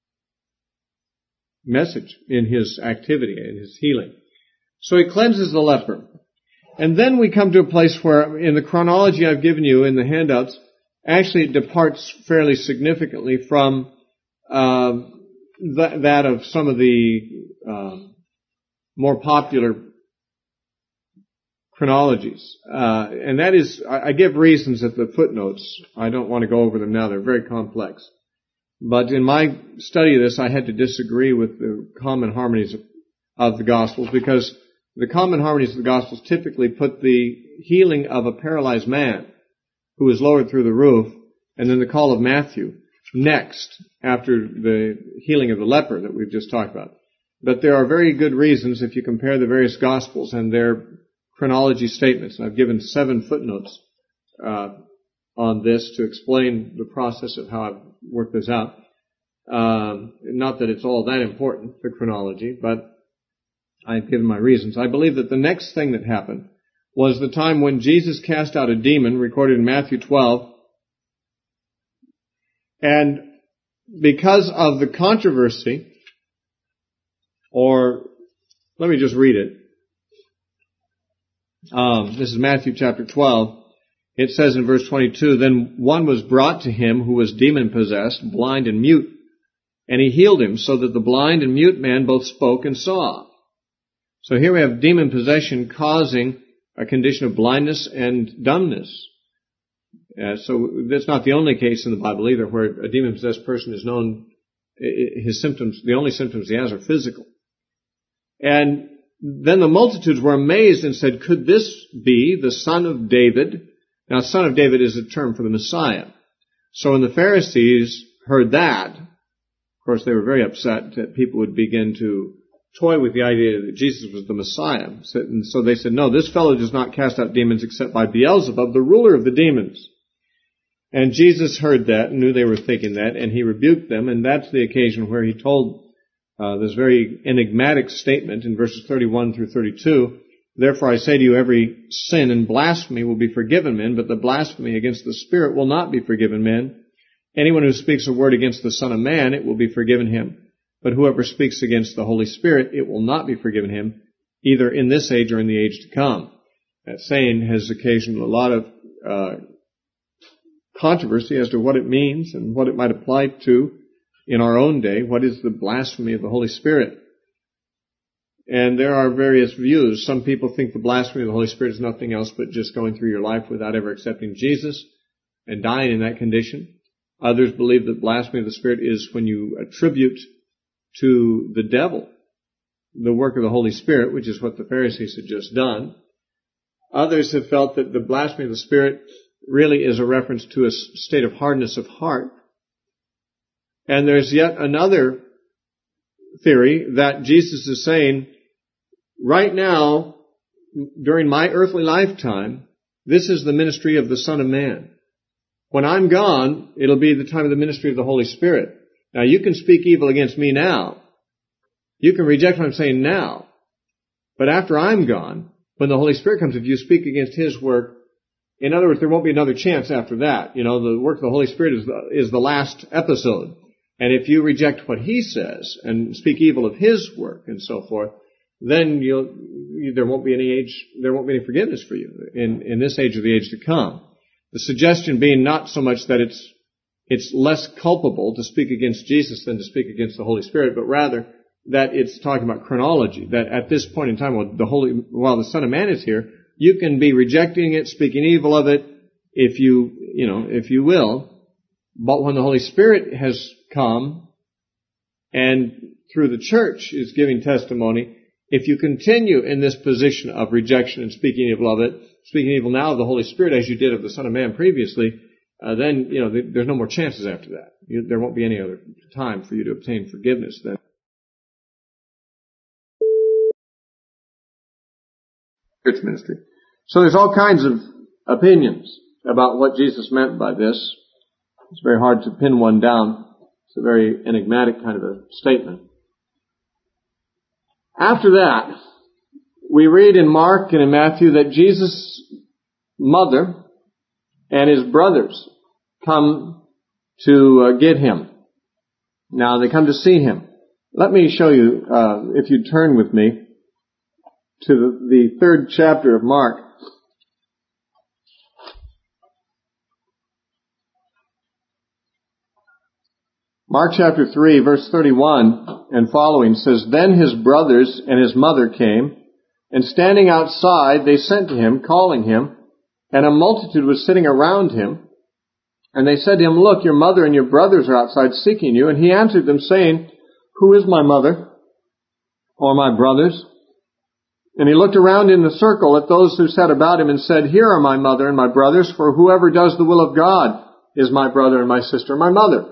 message in his activity and his healing. So he cleanses the leper. And then we come to a place where, in the chronology I've given you in the handouts, actually it departs fairly significantly from uh, th- that of some of the uh, more popular chronologies. Uh, and that is, I, I give reasons at the footnotes. I don't want to go over them now. They're very complex. But in my study of this, I had to disagree with the common harmonies of, of the Gospels, because the common harmonies of the Gospels typically put the healing of a paralyzed man who was lowered through the roof, and then the call of Matthew next, after the healing of the leper that we've just talked about. But there are very good reasons, if you compare the various Gospels and their chronology statements, and I've given seven footnotes uh, on this to explain the process of how I've worked this out. Um, not that it's all that important, the chronology, but I've given my reasons. I believe that the next thing that happened was the time when Jesus cast out a demon, recorded in Matthew twelve. And because of the controversy, or let me just read it. Um, this is Matthew chapter twelve. It says in verse twenty-two, "Then one was brought to him who was demon-possessed, blind and mute, and he healed him, so that the blind and mute man both spoke and saw." So here we have demon possession causing a condition of blindness and dumbness. Uh, so that's not the only case in the Bible either where a demon-possessed person is known, his symptoms, the only symptoms he has are physical. And then the multitudes were amazed and said, "Could this be the son of David?" Now, son of David is a term for the Messiah. So when the Pharisees heard that, of course, they were very upset that people would begin to toy with the idea that Jesus was the Messiah. And so they said, "No, this fellow does not cast out demons except by Beelzebub, the ruler of the demons." And Jesus heard that and knew they were thinking that, and he rebuked them, and that's the occasion where he told uh, this very enigmatic statement in verses thirty-one through thirty-two, "Therefore I say to you, every sin and blasphemy will be forgiven men, but the blasphemy against the Spirit will not be forgiven men. Anyone who speaks a word against the Son of Man, it will be forgiven him. But whoever speaks against the Holy Spirit, it will not be forgiven him, either in this age or in the age to come." That saying has occasioned a lot of uh, controversy as to what it means and what it might apply to in our own day. What is the blasphemy of the Holy Spirit? And there are various views. Some people think the blasphemy of the Holy Spirit is nothing else but just going through your life without ever accepting Jesus and dying in that condition. Others believe that blasphemy of the Spirit is when you attribute to the devil the work of the Holy Spirit, which is what the Pharisees had just done. Others have felt that the blasphemy of the Spirit really is a reference to a state of hardness of heart. And there's yet another theory that Jesus is saying, right now, during my earthly lifetime, this is the ministry of the Son of Man. When I'm gone, it'll be the time of the ministry of the Holy Spirit. Now, you can speak evil against me now. You can reject what I'm saying now. But after I'm gone, when the Holy Spirit comes, if you speak against His work, in other words, there won't be another chance after that. You know, the work of the Holy Spirit is the, is the last episode. And if you reject what He says and speak evil of His work and so forth, then you'll, there won't be any age, there won't be any forgiveness for you in, in this age or the age to come. The suggestion being not so much that it's It's less culpable to speak against Jesus than to speak against the Holy Spirit, but rather that it's talking about chronology, that at this point in time, while the Holy, while the Son of Man is here, you can be rejecting it, speaking evil of it, if you, you know, if you will. But when the Holy Spirit has come and through the church is giving testimony. If you continue in this position of rejection and speaking evil of it, speaking evil now of the Holy Spirit as you did of the Son of Man previously, uh, then, you know, th- there's no more chances after that. You, there won't be any other time for you to obtain forgiveness then. Church ministry. So there's all kinds of opinions about what Jesus meant by this. It's very hard to pin one down. It's a very enigmatic kind of a statement. After that, we read in Mark and in Matthew that Jesus' mother and his brothers come to uh, get him. Now they come to see him. Let me show you, uh, if you turn with me to the, the third chapter of Mark. Mark chapter three, verse thirty-one and following says, Then his brothers and his mother came, and standing outside they sent to him, calling him, and a multitude was sitting around him. And they said to him, Look, your mother and your brothers are outside seeking you. And he answered them, saying, Who is my mother or my brothers? And he looked around in the circle at those who sat about him and said, Here are my mother and my brothers, for whoever does the will of God is my brother and my sister and my mother.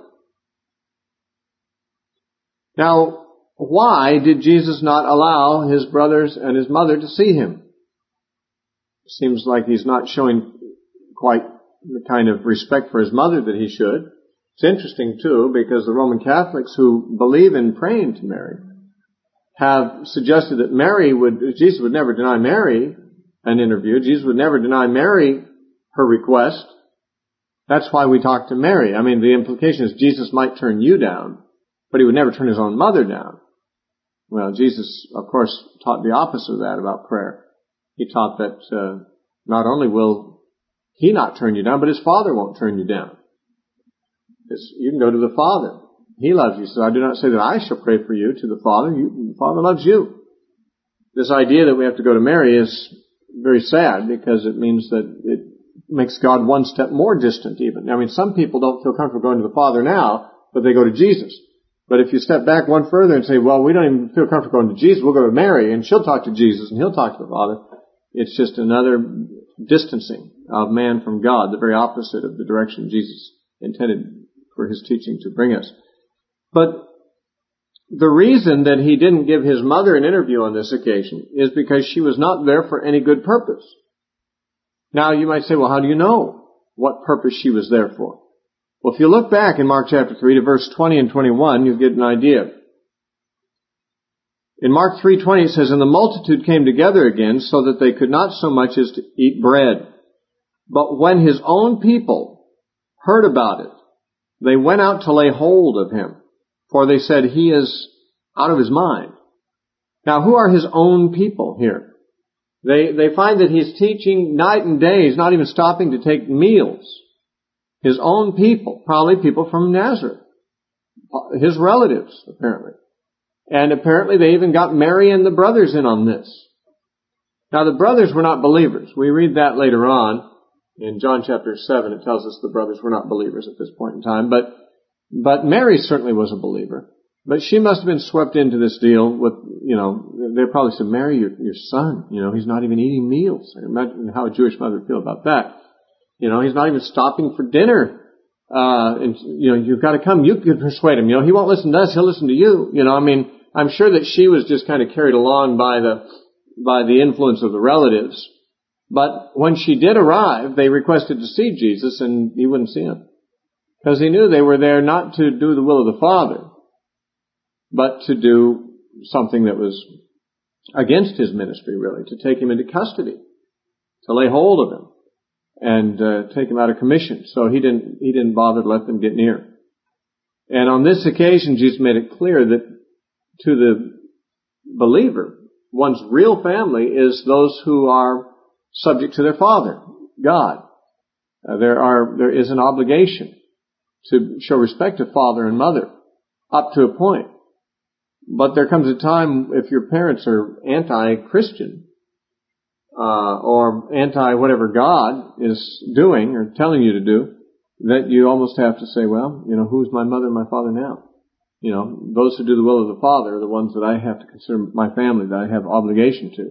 Now, why did Jesus not allow his brothers and his mother to see him? Seems like he's not showing quite the kind of respect for his mother that he should. It's interesting, too, because the Roman Catholics who believe in praying to Mary have suggested that Mary would, Jesus would never deny Mary an interview. Jesus would never deny Mary her request. That's why we talk to Mary. I mean, the implication is Jesus might turn you down, but he would never turn his own mother down. Well, Jesus, of course, taught the opposite of that about prayer. He taught that uh, not only will he not turn you down, but his Father won't turn you down. It's, you can go to the Father. He loves you. He says, I do not say that I shall pray for you to the Father. You, the Father loves you. This idea that we have to go to Mary is very sad because it means that it makes God one step more distant even. I mean, some people don't feel comfortable going to the Father now, but they go to Jesus. But if you step back one further and say, well, we don't even feel comfortable going to Jesus, we'll go to Mary and she'll talk to Jesus and he'll talk to the Father. It's just another distancing of man from God, the very opposite of the direction Jesus intended for his teaching to bring us. But the reason that he didn't give his mother an interview on this occasion is because she was not there for any good purpose. Now you might say, well, how do you know what purpose she was there for? Well, if you look back in Mark chapter three to verse twenty and twenty-one, you'll get an idea. In Mark three twenty it says, And the multitude came together again so that they could not so much as to eat bread. But when his own people heard about it, they went out to lay hold of him. For they said, he is out of his mind. Now, who are his own people here? They, they find that he's teaching night and day. He's not even stopping to take meals. His own people, probably people from Nazareth. His relatives, apparently. And apparently they even got Mary and the brothers in on this. Now, the brothers were not believers. We read that later on. In John chapter seven, it tells us the brothers were not believers at this point in time. But But Mary certainly was a believer. But she must have been swept into this deal with, you know, they probably said, Mary, your, your son, you know, he's not even eating meals. Imagine how a Jewish mother would feel about that. You know, he's not even stopping for dinner. Uh, and, you know, you've got to come. You could persuade him. You know, he won't listen to us. He'll listen to you. You know, I mean, I'm sure that she was just kind of carried along by the, by the influence of the relatives. But when she did arrive, they requested to see Jesus and he wouldn't see him. Because he knew they were there not to do the will of the Father, but to do something that was against his ministry, really, to take him into custody, to lay hold of him, and uh, take him out of commission. So he didn't he didn't bother to let them get near. And on this occasion, Jesus made it clear that to the believer, one's real family is those who are subject to their Father, God. Uh, there are there is an obligation to show respect to father and mother, up to a point. But there comes a time, if your parents are anti-Christian, uh, or anti-whatever God is doing or telling you to do, that you almost have to say, well, you know, who's my mother and my father now? You know, those who do the will of the Father are the ones that I have to consider my family, that I have obligation to.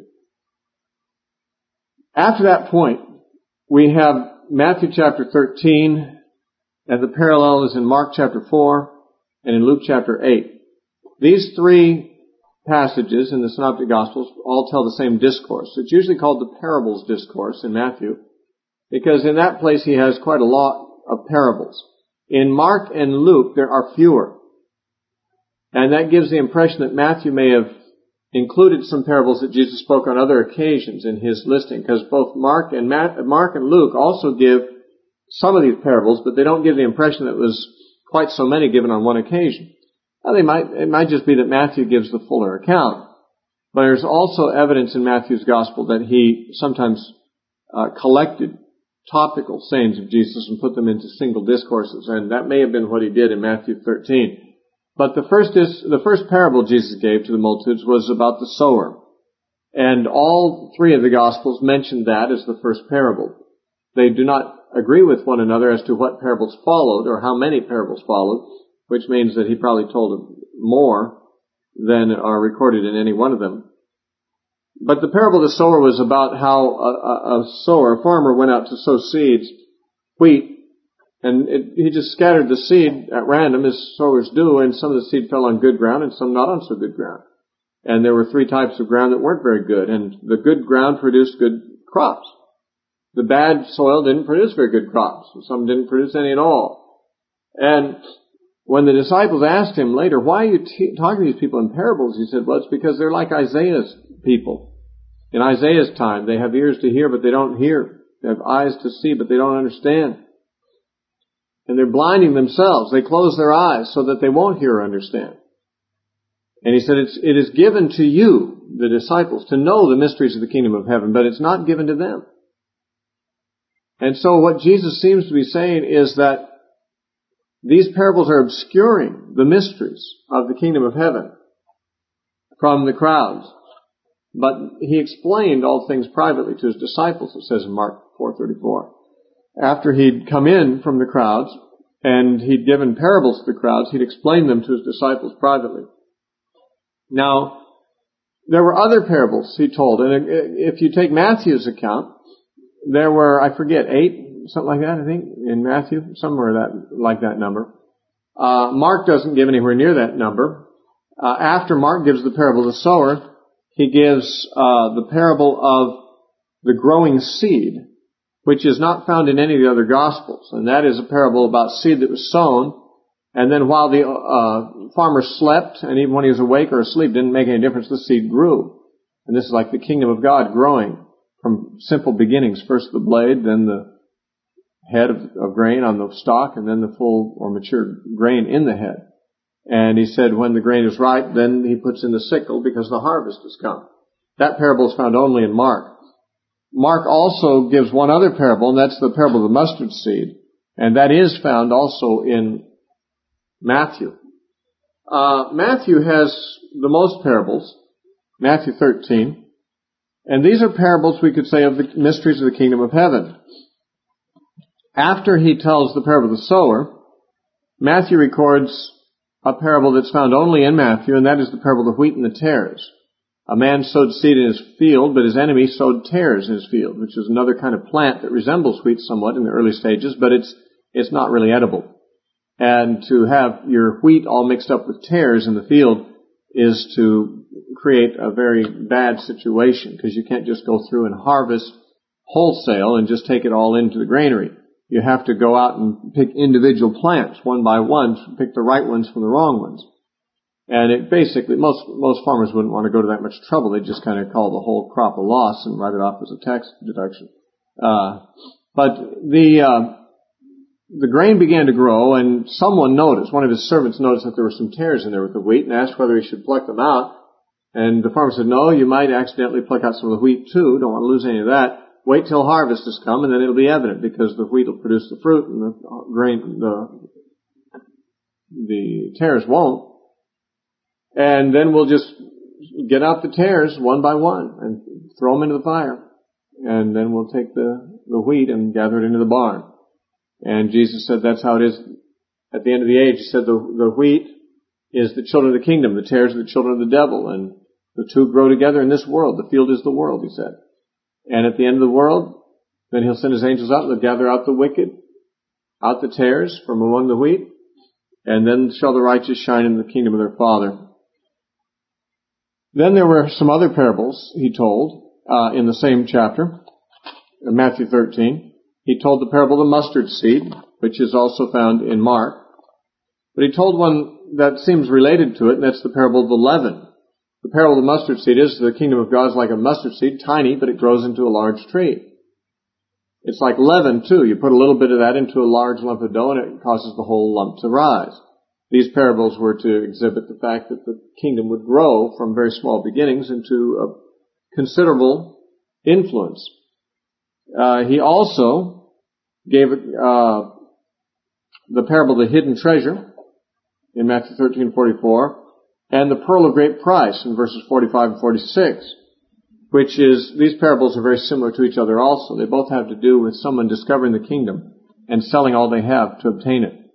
After that point, we have Matthew chapter thirteen, and the parallel is in Mark chapter four and in Luke chapter eight. These three passages in the Synoptic Gospels all tell the same discourse. It's usually called the parables discourse in Matthew, because in that place he has quite a lot of parables. In Mark and Luke, there are fewer. And that gives the impression that Matthew may have included some parables that Jesus spoke on other occasions in his listing, because both Mark and Matt, Mark and Luke also give some of these parables, but they don't give the impression that it was quite so many given on one occasion. Now, they might, it might just be that Matthew gives the fuller account. But there's also evidence in Matthew's Gospel that he sometimes uh, collected topical sayings of Jesus and put them into single discourses, and that may have been what he did in Matthew thirteen. But the first is, the first parable Jesus gave to the multitudes was about the sower. And all three of the Gospels mention that as the first parable. They do not agree with one another as to what parables followed or how many parables followed, which means that he probably told more than are recorded in any one of them. But the parable of the sower was about how a, a, a sower, a farmer, went out to sow seeds, wheat, and it, he just scattered the seed at random, as sowers do, and some of the seed fell on good ground and some not on so good ground. And there were three types of ground that weren't very good, and the good ground produced good crops. The bad soil didn't produce very good crops. Some didn't produce any at all. And when the disciples asked him later, why are you t- talking to these people in parables? He said, well, it's because they're like Isaiah's people. In Isaiah's time, they have ears to hear, but they don't hear. They have eyes to see, but they don't understand. And they're blinding themselves. They close their eyes so that they won't hear or understand. And he said, it's, it is given to you, the disciples, to know the mysteries of the kingdom of heaven, but it's not given to them. And so what Jesus seems to be saying is that these parables are obscuring the mysteries of the kingdom of heaven from the crowds. But he explained all things privately to his disciples, it says in Mark four thirty-four. After he'd come in from the crowds and he'd given parables to the crowds, he'd explained them to his disciples privately. Now, there were other parables he told, and if you take Matthew's account, there were, I forget, eight, something like that, I think, in Matthew, somewhere that, like that number. Uh, Mark doesn't give anywhere near that number. Uh, after Mark gives the parable of the sower, he gives uh, the parable of the growing seed, which is not found in any of the other Gospels. And that is a parable about seed that was sown, and then while the uh, farmer slept, and even when he was awake or asleep, didn't make any difference, the seed grew. And this is like the kingdom of God growing from simple beginnings. First the blade, then the head of, of grain on the stalk, and then the full or mature grain in the head. And he said when the grain is ripe, then he puts in the sickle because the harvest has come. That parable is found only in Mark. Mark also gives one other parable, and that's the parable of the mustard seed. And that is found also in Matthew. Uh, Matthew has the most parables, Matthew thirteen. And these are parables, we could say, of the mysteries of the kingdom of heaven. After he tells the parable of the sower, Matthew records a parable that's found only in Matthew, and that is the parable of the wheat and the tares. A man sowed seed in his field, but his enemy sowed tares in his field, which is another kind of plant that resembles wheat somewhat in the early stages, but it's it's not really edible. And to have your wheat all mixed up with tares in the field is to create a very bad situation, because you can't just go through and harvest wholesale and just take it all into the granary. You have to go out and pick individual plants one by one, pick the right ones from the wrong ones. And it basically, most most farmers wouldn't want to go to that much trouble. They just kind of call the whole crop a loss and write it off as a tax deduction. Uh, but the uh, the grain began to grow, and someone noticed, one of his servants noticed that there were some tares in there with the wheat, and asked whether he should pluck them out. And the farmer said, no, you might accidentally pluck out some of the wheat too. Don't want to lose any of that. Wait till harvest has come, and then it'll be evident, because the wheat will produce the fruit, and the grain, the the tares won't. And then we'll just get out the tares one by one and throw them into the fire. And then we'll take the, the wheat and gather it into the barn. And Jesus said that's how it is at the end of the age. He said the, the wheat is the children of the kingdom, the tares are the children of the devil, and the two grow together in this world. The field is the world, he said. And at the end of the world, then he'll send his angels out and they'll gather out the wicked, out the tares from among the wheat, and then shall the righteous shine in the kingdom of their Father. Then there were some other parables he told uh, in the same chapter, in Matthew thirteen. He told the parable of the mustard seed, which is also found in Mark. But he told one that seems related to it, and that's the parable of the leaven. The parable of the mustard seed is the kingdom of God is like a mustard seed, tiny, but it grows into a large tree. It's like leaven, too. You put a little bit of that into a large lump of dough, and it causes the whole lump to rise. These parables were to exhibit the fact that the kingdom would grow from very small beginnings into a considerable influence. Uh, he also gave uh, the parable of the hidden treasure in Matthew thirteen forty-four, and the pearl of great price in verses forty-five and forty-six, which is, these parables are very similar to each other also. They both have to do with someone discovering the kingdom and selling all they have to obtain it.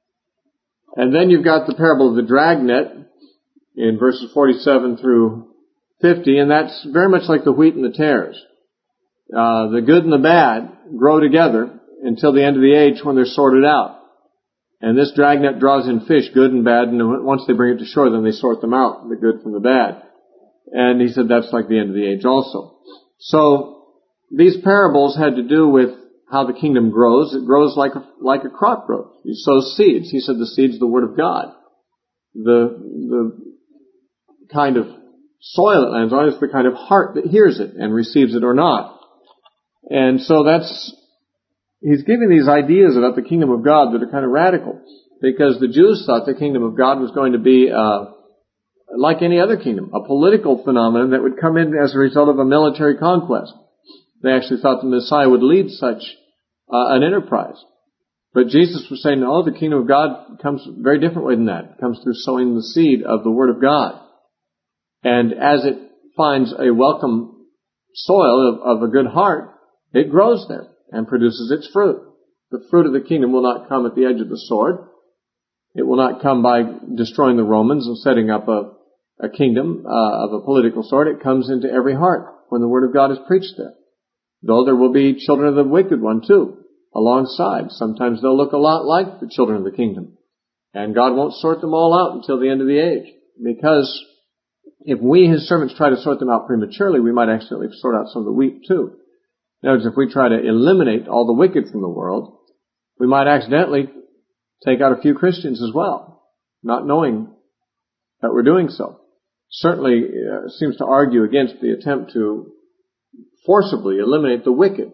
And then you've got the parable of the dragnet in verses forty-seven through fifty, and that's very much like the wheat and the tares. Uh, the good and the bad grow together until the end of the age when they're sorted out. And this dragnet draws in fish, good and bad, and once they bring it to shore, then they sort them out, the good from the bad. And he said that's like the end of the age also. So these parables had to do with how the kingdom grows. It grows like a, like a crop grows. You sow seeds. He said the seed's the word of God. The, the kind of soil it lands on is the kind of heart that hears it and receives it or not. And so that's, he's giving these ideas about the kingdom of God that are kind of radical, because the Jews thought the kingdom of God was going to be uh, like any other kingdom, a political phenomenon that would come in as a result of a military conquest. They actually thought the Messiah would lead such uh, an enterprise. But Jesus was saying, no, the kingdom of God comes a very different way than that. It comes through sowing the seed of the Word of God. And as it finds a welcome soil of, of a good heart, it grows there and produces its fruit. The fruit of the kingdom will not come at the edge of the sword. It will not come by destroying the Romans and setting up a, a kingdom uh, of a political sort. It comes into every heart when the Word of God is preached there. Though there will be children of the wicked one too, alongside. Sometimes they'll look a lot like the children of the kingdom. And God won't sort them all out until the end of the age. Because if we, His servants, try to sort them out prematurely, we might accidentally sort out some of the wheat too. In other words, if we try to eliminate all the wicked from the world, we might accidentally take out a few Christians as well, not knowing that we're doing so. Certainly uh, seems to argue against the attempt to forcibly eliminate the wicked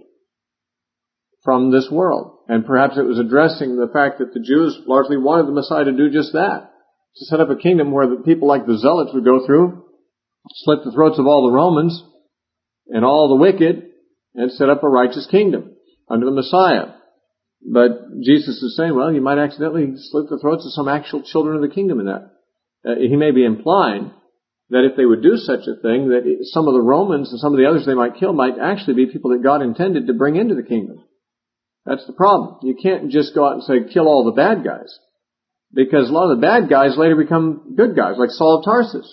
from this world. And perhaps it was addressing the fact that the Jews largely wanted the Messiah to do just that, to set up a kingdom where the people like the Zealots would go through, slit the throats of all the Romans and all the wicked, and set up a righteous kingdom under the Messiah. But Jesus is saying, well, you might accidentally slit the throats of some actual children of the kingdom in that. Uh, he may be implying that if they would do such a thing, that some of the Romans and some of the others they might kill might actually be people that God intended to bring into the kingdom. That's the problem. You can't just go out and say, kill all the bad guys. Because a lot of the bad guys later become good guys, like Saul of Tarsus.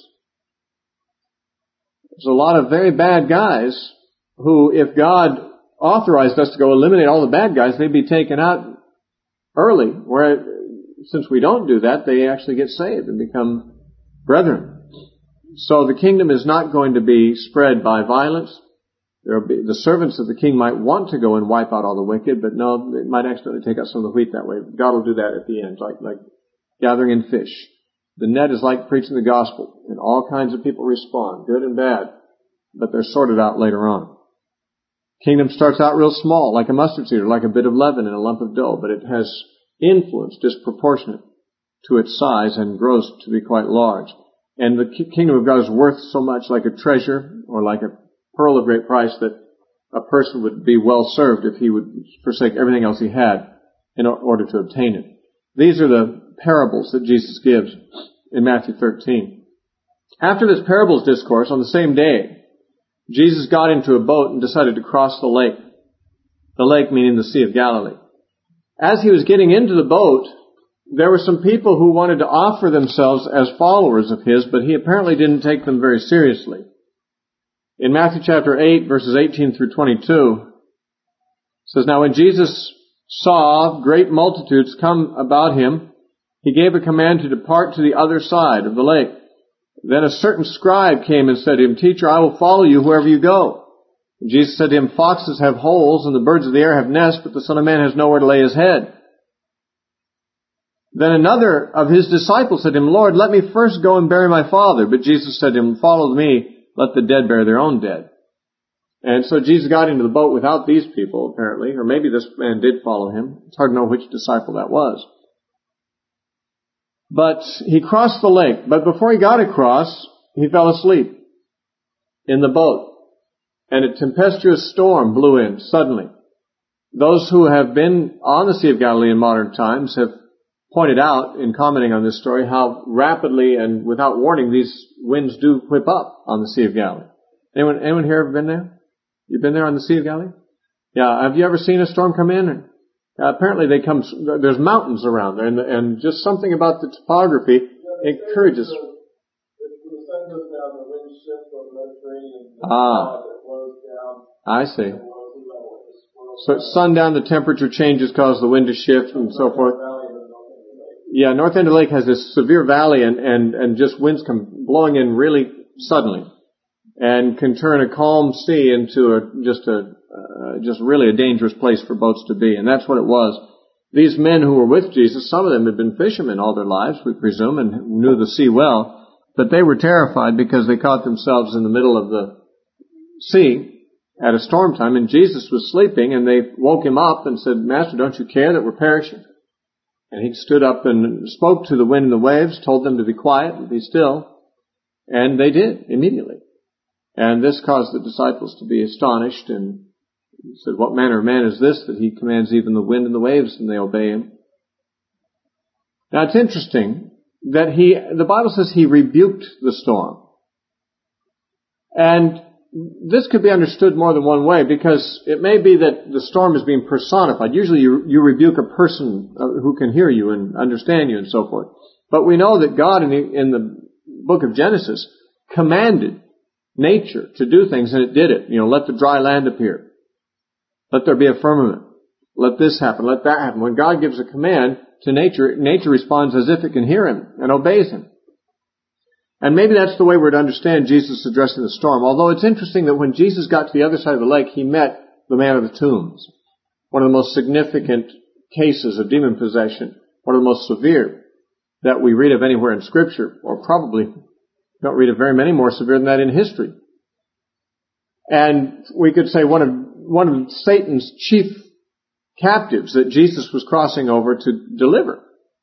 There's a lot of very bad guys who, if God authorized us to go eliminate all the bad guys, they'd be taken out early. Where, since we don't do that, they actually get saved and become brethren. So the kingdom is not going to be spread by violence. There will be, the servants of the king might want to go and wipe out all the wicked, but no, they might accidentally take out some of the wheat that way. God will do that at the end, like, like gathering in fish. The net is like preaching the gospel, and all kinds of people respond, good and bad, but they're sorted out later on. Kingdom starts out real small, like a mustard seed, or like a bit of leaven in a lump of dough, but it has influence disproportionate to its size and grows to be quite large. And the kingdom of God is worth so much, like a treasure or like a pearl of great price, that a person would be well served if he would forsake everything else he had in order to obtain it. These are the parables that Jesus gives in Matthew thirteen. After this parables discourse, on the same day, Jesus got into a boat and decided to cross the lake. The lake meaning the Sea of Galilee. as he was getting into the boat, there were some people who wanted to offer themselves as followers of his, but he apparently didn't take them very seriously. In Matthew chapter eight, verses eighteen through twenty-two, it says, "Now when Jesus saw great multitudes come about him, he gave a command to depart to the other side of the lake. Then a certain scribe came and said to him, 'Teacher, I will follow you wherever you go.' And Jesus said to him, 'Foxes have holes and the birds of the air have nests, but the Son of Man has nowhere to lay his head.' Then another of his disciples said to him, 'Lord, let me first go and bury my father.' But Jesus said to him, 'Follow me, let the dead bury their own dead.'" And so Jesus got into the boat without these people, apparently, or maybe this man did follow him. It's hard to know which disciple that was. But he crossed the lake. But before he got across, he fell asleep in the boat. And a tempestuous storm blew in suddenly. Those who have been on the Sea of Galilee in modern times have pointed out, in commenting on this story, how rapidly and without warning these winds do whip up on the Sea of Galilee. Anyone, anyone here ever been there? You've been there on the Sea of Galilee? Yeah. Have you ever seen a storm come in? Uh, apparently they come, there's mountains around there, and, and just something about the topography encourages. Ah, I see. So at sundown, the temperature changes cause the wind to shift and so forth. Yeah, North End of the Lake has this severe valley, and, and, and just winds come blowing in really suddenly and can turn a calm sea into a, just a, uh, just really a dangerous place for boats to be. And that's what it was. These men who were with Jesus, some of them had been fishermen all their lives, we presume, and knew the sea well, but they were terrified because they caught themselves in the middle of the sea at a storm time, and Jesus was sleeping, and they woke him up and said, "Master, don't you care that we're perishing?" And he stood up and spoke to the wind and the waves, told them to be quiet and be still. And they did, immediately. And this caused the disciples to be astonished and said, "What manner of man is this that he commands even the wind and the waves and they obey him?" Now it's interesting that he, the Bible says he rebuked the storm. And this could be understood more than one way, because it may be that the storm is being personified. Usually you, you rebuke a person who can hear you and understand you and so forth. But we know that God in the, in the book of Genesis commanded nature to do things, and it did it. You know, let the dry land appear. Let there be a firmament. Let this happen. Let that happen. When God gives a command to nature, nature responds as if it can hear him and obeys him. And maybe that's the way we're to understand Jesus addressing the storm. Although it's interesting that when Jesus got to the other side of the lake, he met the man of the tombs. One of the most significant cases of demon possession. One of the most severe that we read of anywhere in Scripture, or probably don't read of very many more severe than that in history. And we could say one of, one of Satan's chief captives that Jesus was crossing over to deliver.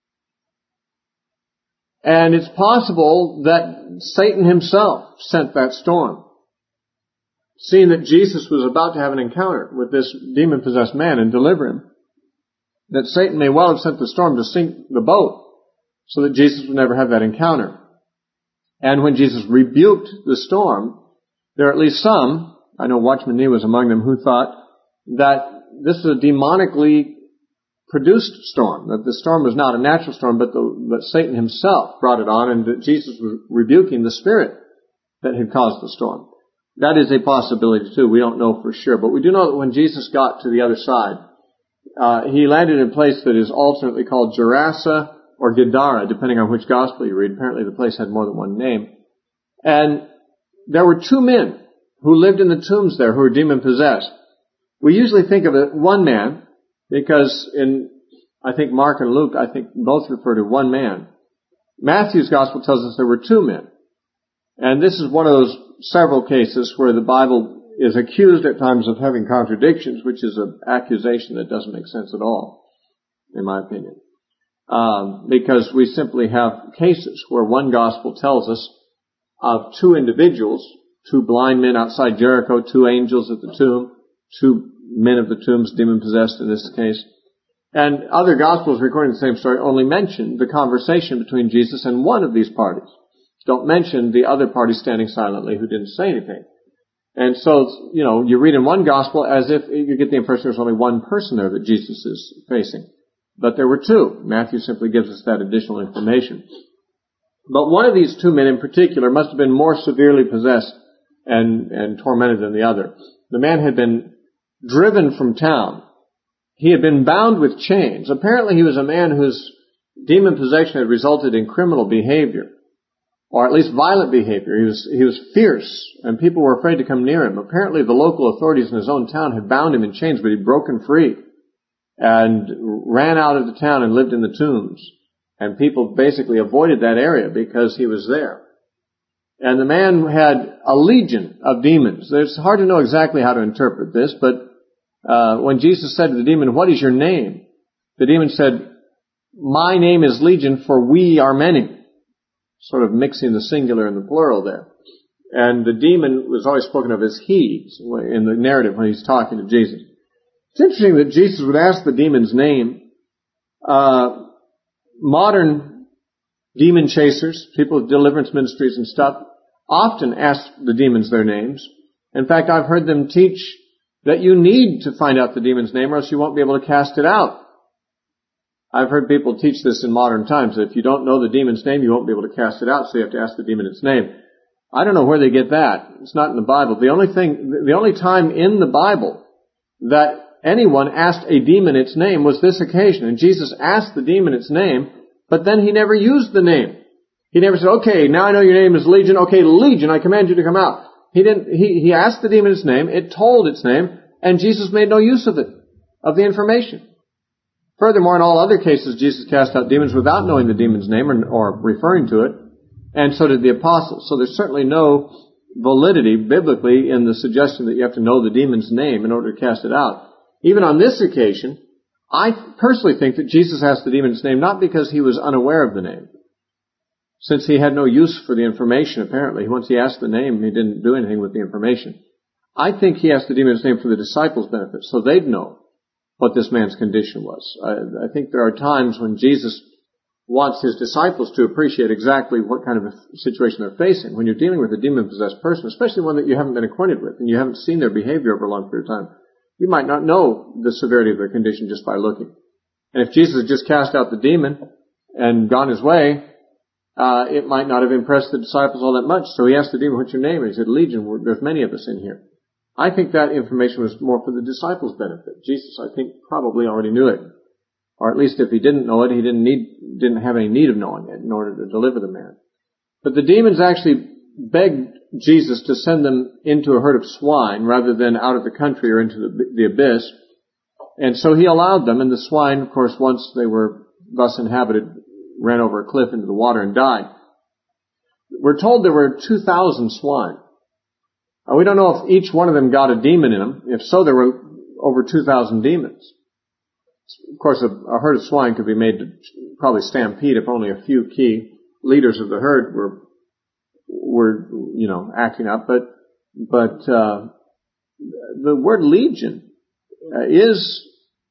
And it's possible that Satan himself sent that storm, seeing that Jesus was about to have an encounter with this demon-possessed man and deliver him. That Satan may well have sent the storm to sink the boat so that Jesus would never have that encounter. And when Jesus rebuked the storm, there are at least some, I know Watchman Nee was among them, who thought that this is a demonically produced storm, that the storm was not a natural storm, but the, that Satan himself brought it on, and that Jesus was rebuking the spirit that had caused the storm. That is a possibility too. We don't know for sure, but we do know that when Jesus got to the other side, uh, he landed in a place that is alternately called Gerasa or Gadara, depending on which gospel you read. Apparently the place had more than one name. And there were two men who lived in the tombs there who were demon-possessed. We usually think of it one man, because in, I think Mark and Luke, I think both refer to one man. Matthew's gospel tells us there were two men. And this is one of those several cases where the Bible is accused at times of having contradictions, which is an accusation that doesn't make sense at all, in my opinion. Um, because we simply have cases where one gospel tells us of two individuals, two blind men outside Jericho, two angels at the tomb, two men of the tombs, demon-possessed in this case. And other Gospels recording the same story only mention the conversation between Jesus and one of these parties. Don't mention the other party standing silently who didn't say anything. And so, you know, you read in one Gospel as if you get the impression there's only one person there that Jesus is facing. but there were two. Matthew simply gives us that additional information. But one of these two men in particular must have been more severely possessed and, and tormented than the other. The man had been driven from town. He had been bound with chains. Apparently he was a man whose demon possession had resulted in criminal behavior, or at least violent behavior. He was, he was fierce, and people were afraid to come near him. Apparently the local authorities in his own town had bound him in chains, but he'd broken free and ran out of the town and lived in the tombs. And people basically avoided that area because he was there. And the man had a legion of demons. It's hard to know exactly how to interpret this, but uh, when Jesus said to the demon, "What is your name?" the demon said, "My name is Legion, for we are many." Sort of mixing the singular and the plural there. And the demon was always spoken of as he in the narrative when he's talking to Jesus. It's interesting that Jesus would ask the demon's name. Uh, modern demon chasers, people with deliverance ministries and stuff, often ask the demons their names. In fact, I've heard them teach that you need to find out the demon's name or else you won't be able to cast it out. I've heard people teach this in modern times, that if you don't know the demon's name, you won't be able to cast it out, so you have to ask the demon its name. I don't know where they get that. It's not in the Bible. The only thing, the only time in the Bible that anyone asked a demon its name was this occasion. And Jesus asked the demon its name, but then he never used the name. He never said, "Okay, now I know your name is Legion. Okay, Legion, I command you to come out." He didn't, he, he asked the demon its name, it told its name, and Jesus made no use of it, of the information. Furthermore, in all other cases, Jesus cast out demons without knowing the demon's name or, or referring to it, and so did the apostles. So there's certainly no validity biblically in the suggestion that you have to know the demon's name in order to cast it out. Even on this occasion, I personally think that Jesus asked the demon's name not because he was unaware of the name, since he had no use for the information apparently. Once he asked the name, he didn't do anything with the information. I think he asked the demon's name for the disciples' benefit, so they'd know what this man's condition was. I, I think there are times when Jesus wants his disciples to appreciate exactly what kind of a situation they're facing. When you're dealing with a demon-possessed person, especially one that you haven't been acquainted with and you haven't seen their behavior over a long period of time, you might not know the severity of their condition just by looking. And if Jesus had just cast out the demon and gone his way, uh, it might not have impressed the disciples all that much. So he asked the demon, "What's your name?" And he said, "Legion, there's many of us in here." I think that information was more for the disciples' benefit. Jesus, I think, probably already knew it. Or at least if he didn't know it, he didn't need, didn't have any need of knowing it in order to deliver the man. But the demons actually begged Jesus to send them into a herd of swine rather than out of the country or into the, the abyss. And so he allowed them, and the swine, of course, once they were thus inhabited, ran over a cliff into the water and died. We're told there were two thousand swine. Now, we don't know if each one of them got a demon in them. If so, there were over two thousand demons. Of course, a, a herd of swine could be made to probably stampede if only a few key leaders of the herd were, were, you know, acting up. But, but, uh, the word legion is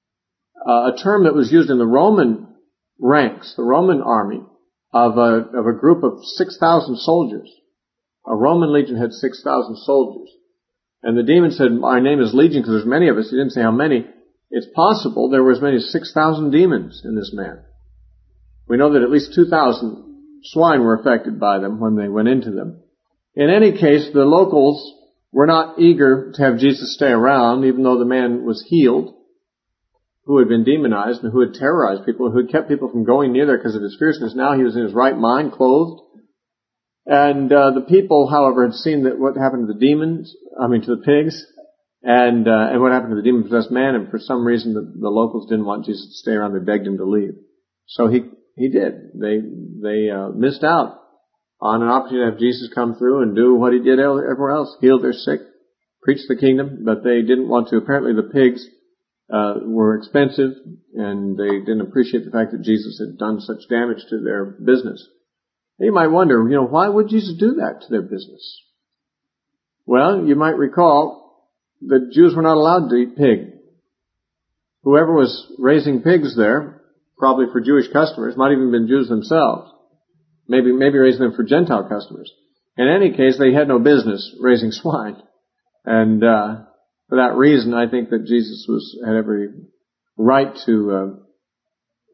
a term that was used in the Roman ranks, the Roman army, of a, of a group of six thousand soldiers. A Roman legion had six thousand soldiers. And the demon said, "Our name is Legion because there's many of us." He didn't say how many. It's possible there were as many as six thousand demons in this man. We know that at least two thousand swine were affected by them when they went into them. In any case, the locals were not eager to have Jesus stay around, even though the man was healed, who had been demonized and who had terrorized people, who had kept people from going near there because of his fierceness. Now he was in his right mind, clothed. And uh, the people, however, had seen that what happened to the demons, I mean to the pigs, and uh, and what happened to the demon-possessed man, and for some reason the, the locals didn't want Jesus to stay around. They begged him to leave. So he he did. They they uh, missed out on an opportunity to have Jesus come through and do what he did everywhere else, heal their sick, preach the kingdom, but they didn't want to. Apparently the pigs uh, were expensive, and they didn't appreciate the fact that Jesus had done such damage to their business. You might wonder, you know, why would Jesus do that to their business? Well, you might recall that Jews were not allowed to eat pig. Whoever was raising pigs there, probably for Jewish customers, might even have been Jews themselves. Maybe, maybe raising them for Gentile customers. In any case, they had no business raising swine. And, uh, for that reason, I think that Jesus was, had every right to, uh,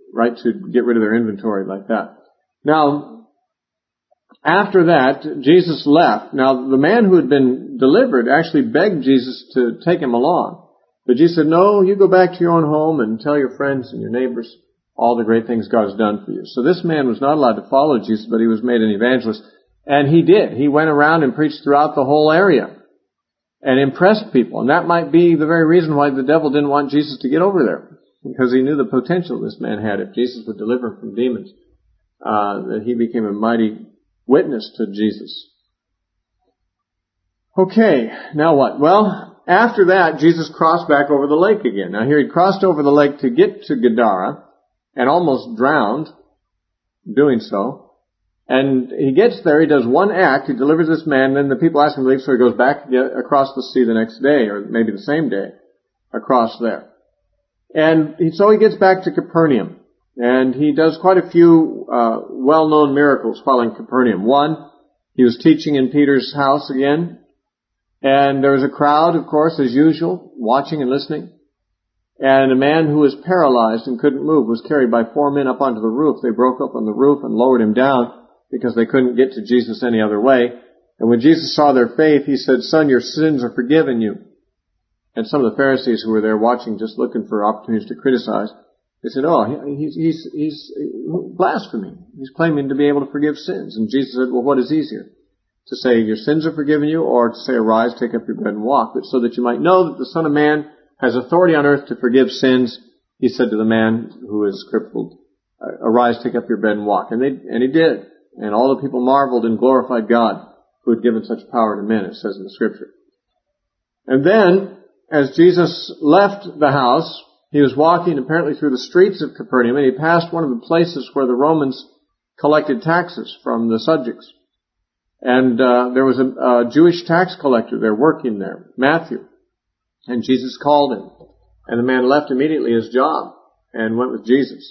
right to get rid of their inventory like that. Now, after that, Jesus left. Now, the man who had been delivered actually begged Jesus to take him along. But Jesus said, no, you go back to your own home and tell your friends and your neighbors all the great things God has done for you. So this man was not allowed to follow Jesus, but he was made an evangelist. And he did. He went around and preached throughout the whole area and impressed people. And that might be the very reason why the devil didn't want Jesus to get over there, because he knew the potential this man had. If Jesus would deliver him from demons, uh, that he became a mighty witness to Jesus. Okay, now what? Well, after that, Jesus crossed back over the lake again. Now here he crossed over the lake to get to Gadara and almost drowned doing so. And he gets there, he does one act, he delivers this man, and then the people ask him to leave, so he goes back across the sea the next day, or maybe the same day, across there. And so he gets back to Capernaum, and he does quite a few uh, well-known miracles while in Capernaum. One, he was teaching in Peter's house again, and there was a crowd, of course, as usual, watching and listening. And a man who was paralyzed and couldn't move was carried by four men up onto the roof. They broke up on the roof and lowered him down, because they couldn't get to Jesus any other way. And when Jesus saw their faith, he said, son, your sins are forgiven you. And some of the Pharisees who were there watching, just looking for opportunities to criticize, they said, oh, he's, he's, he's blaspheming. He's claiming to be able to forgive sins. And Jesus said, well, what is easier? To say your sins are forgiven you, or to say arise, take up your bed and walk? But so that you might know that the Son of Man has authority on earth to forgive sins, he said to the man who is crippled, arise, take up your bed and walk. And they, and he did. And all the people marveled and glorified God who had given such power to men, it says in the scripture. And then, as Jesus left the house, he was walking apparently through the streets of Capernaum, and he passed one of the places where the Romans collected taxes from the subjects. And uh, there was a, a Jewish tax collector there working there, Matthew. And Jesus called him. And the man left immediately his job and went with Jesus.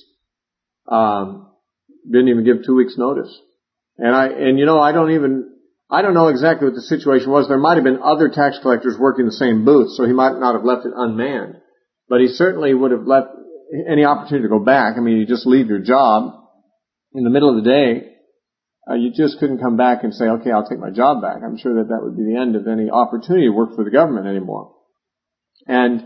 Um, didn't even give two weeks' notice. And I, and you know, I don't even, I don't know exactly what the situation was. There might have been other tax collectors working the same booth, so he might not have left it unmanned. But he certainly would have left any opportunity to go back. I mean, you just leave your job in the middle of the day. Uh, you just couldn't come back and say, okay, I'll take my job back. I'm sure that that would be the end of any opportunity to work for the government anymore. And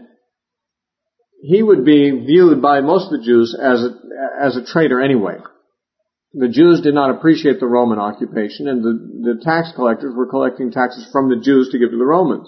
he would be viewed by most of the Jews as a, as a traitor anyway. The Jews did not appreciate the Roman occupation, and the, the tax collectors were collecting taxes from the Jews to give to the Romans.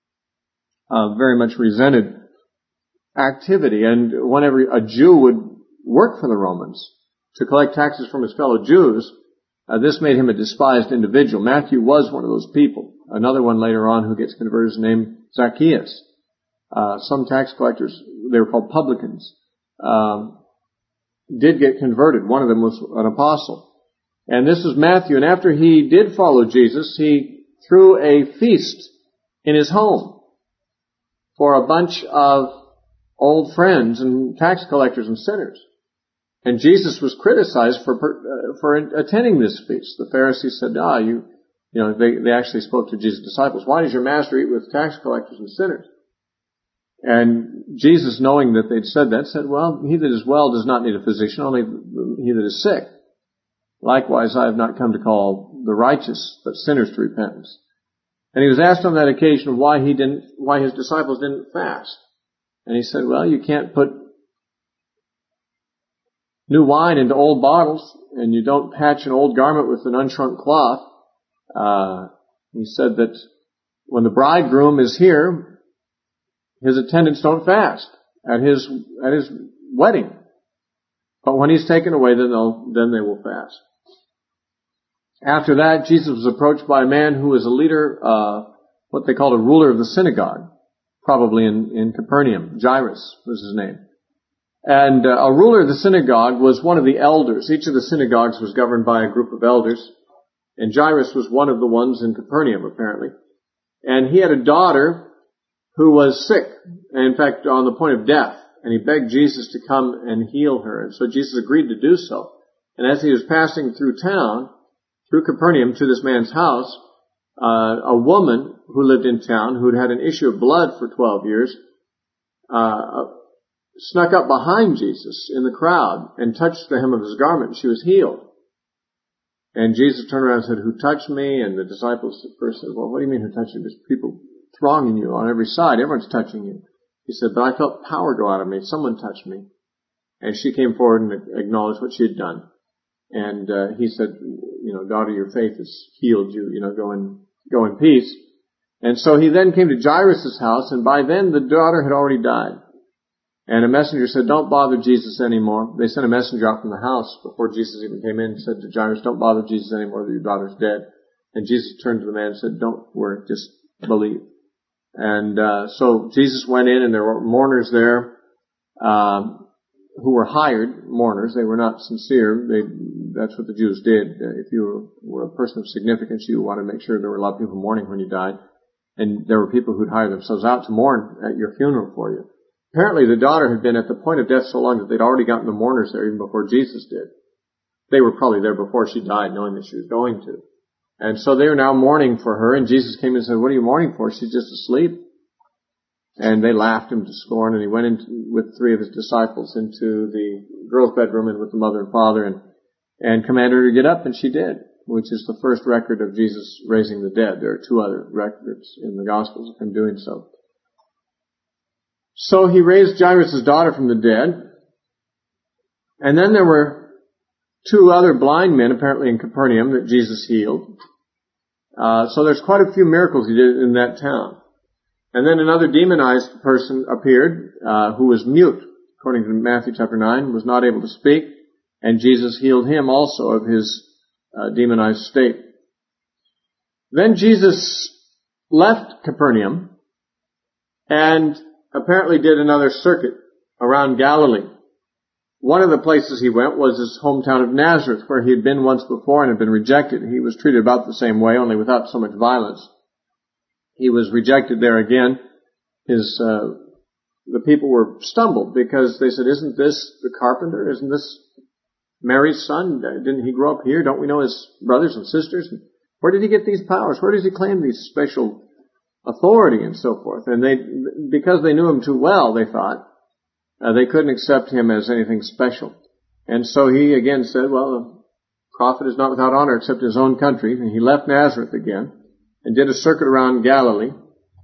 Uh, very much resented activity, and whenever a Jew would work for the Romans to collect taxes from his fellow Jews, uh, this made him a despised individual. Matthew was one of those people. Another one later on who gets converted is named Zacchaeus. Uh, some tax collectors, they were called publicans, um, did get converted. One of them was an apostle. And this is Matthew. And after he did follow Jesus, he threw a feast in his home for a bunch of old friends and tax collectors and sinners. And Jesus was criticized for uh, for attending this feast. The Pharisees said, ah, you, you know, they, they actually spoke to Jesus' disciples. Why does your master eat with tax collectors and sinners? And Jesus, knowing that they'd said that, said, well, he that is well does not need a physician, only he that is sick. Likewise, I have not come to call the righteous, but sinners to repentance. And he was asked on that occasion why he didn't, why his disciples didn't fast. And he said, well, you can't put new wine into old bottles, and you don't patch an old garment with an unshrunk cloth. Uh, he said that when the bridegroom is here, his attendants don't fast at his at his wedding, but when he's taken away, then they'll then they will fast. After that, Jesus was approached by a man who was a leader, uh, what they called a ruler of the synagogue, probably in in Capernaum. Jairus was his name, and uh, a ruler of the synagogue was one of the elders. Each of the synagogues was governed by a group of elders, and Jairus was one of the ones in Capernaum apparently, and he had a daughter who was sick, and in fact on the point of death, and he begged Jesus to come and heal her. And so Jesus agreed to do so. And as he was passing through town, through Capernaum to this man's house, uh, a woman who lived in town, who had had an issue of blood for twelve years, uh, snuck up behind Jesus in the crowd and touched the hem of his garment, and she was healed. And Jesus turned around and said, "Who touched me?" And the disciples at first said, "Well, what do you mean who touched you? There's people thronging you on every side. Everyone's touching you." He said, "But I felt power go out of me. Someone touched me." And she came forward and acknowledged what she had done. And uh, he said, "You know, daughter, your faith has healed you. You know, go in, go in peace." And so he then came to Jairus' house, and by then the daughter had already died. And a messenger said, "Don't bother Jesus anymore." They sent a messenger out from the house before Jesus even came in and said to Jairus, "Don't bother Jesus anymore, your daughter's dead." And Jesus turned to the man and said, "Don't worry, just believe." And uh, so Jesus went in, and there were mourners there uh, who were hired mourners. They were not sincere. They, that's what the Jews did. If you were a person of significance, you wanted to make sure there were a lot of people mourning when you died. And there were people who'd hire themselves out to mourn at your funeral for you. Apparently the daughter had been at the point of death so long that they'd already gotten the mourners there even before Jesus did. They were probably there before she died, knowing that she was going to. And so they were now mourning for her, and Jesus came and said, "What are you mourning for? She's just asleep." And they laughed him to scorn, and he went in with three of his disciples into the girl's bedroom and with the mother and father and, and commanded her to get up, and she did, which is the first record of Jesus raising the dead. There are two other records in the Gospels of him doing so. So he raised Jairus' daughter from the dead. And then there were two other blind men, apparently in Capernaum, that Jesus healed. Uh, so there's quite a few miracles he did in that town. And then another demonized person appeared, uh, who was mute, according to Matthew chapter nine, was not able to speak. And Jesus healed him also of his uh, demonized state. Then Jesus left Capernaum and apparently did another circuit around Galilee. One of the places he went was his hometown of Nazareth, where he had been once before and had been rejected. He was treated about the same way, only without so much violence. He was rejected there again. His, uh, the people were stumbled because they said, "Isn't this the carpenter? Isn't this Mary's son? Didn't he grow up here? Don't we know his brothers and sisters? Where did he get these powers? Where does he claim these special authority and so forth?" And they, because they knew him too well, they thought, uh, they couldn't accept him as anything special. And so he again said, "Well, a prophet is not without honor except in his own country." And he left Nazareth again and did a circuit around Galilee.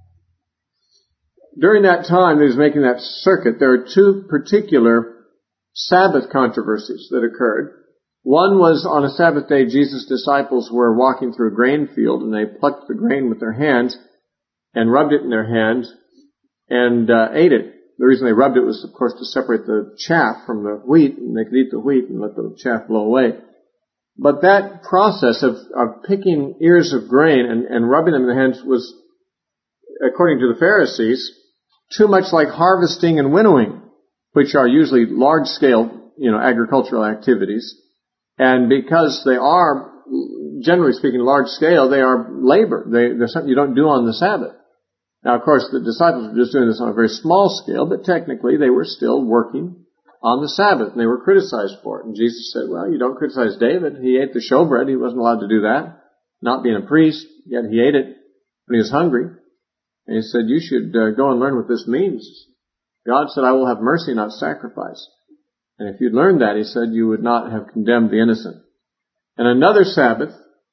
During that time that he was making that circuit, there are two particular Sabbath controversies that occurred. One was on a Sabbath day, Jesus' disciples were walking through a grain field, and they plucked the grain with their hands and rubbed it in their hands and uh, ate it. The reason they rubbed it was, of course, to separate the chaff from the wheat, and they could eat the wheat and let the chaff blow away. But that process of, of picking ears of grain and, and rubbing them in the hands was, according to the Pharisees, too much like harvesting and winnowing, which are usually large-scale, you know, agricultural activities. And because they are, generally speaking, large-scale, they are labor. They, they're something you don't do on the Sabbath. Now, of course, the disciples were just doing this on a very small scale, but technically they were still working on the Sabbath, and they were criticized for it. And Jesus said, "Well, you don't criticize David. He ate the showbread. He wasn't allowed to do that, not being a priest, yet he ate it when he was hungry." And he said, "You should uh, go and learn what this means. God said, 'I will have mercy, not sacrifice.' And if you'd learned that," he said, "you would not have condemned the innocent." And another Sabbath,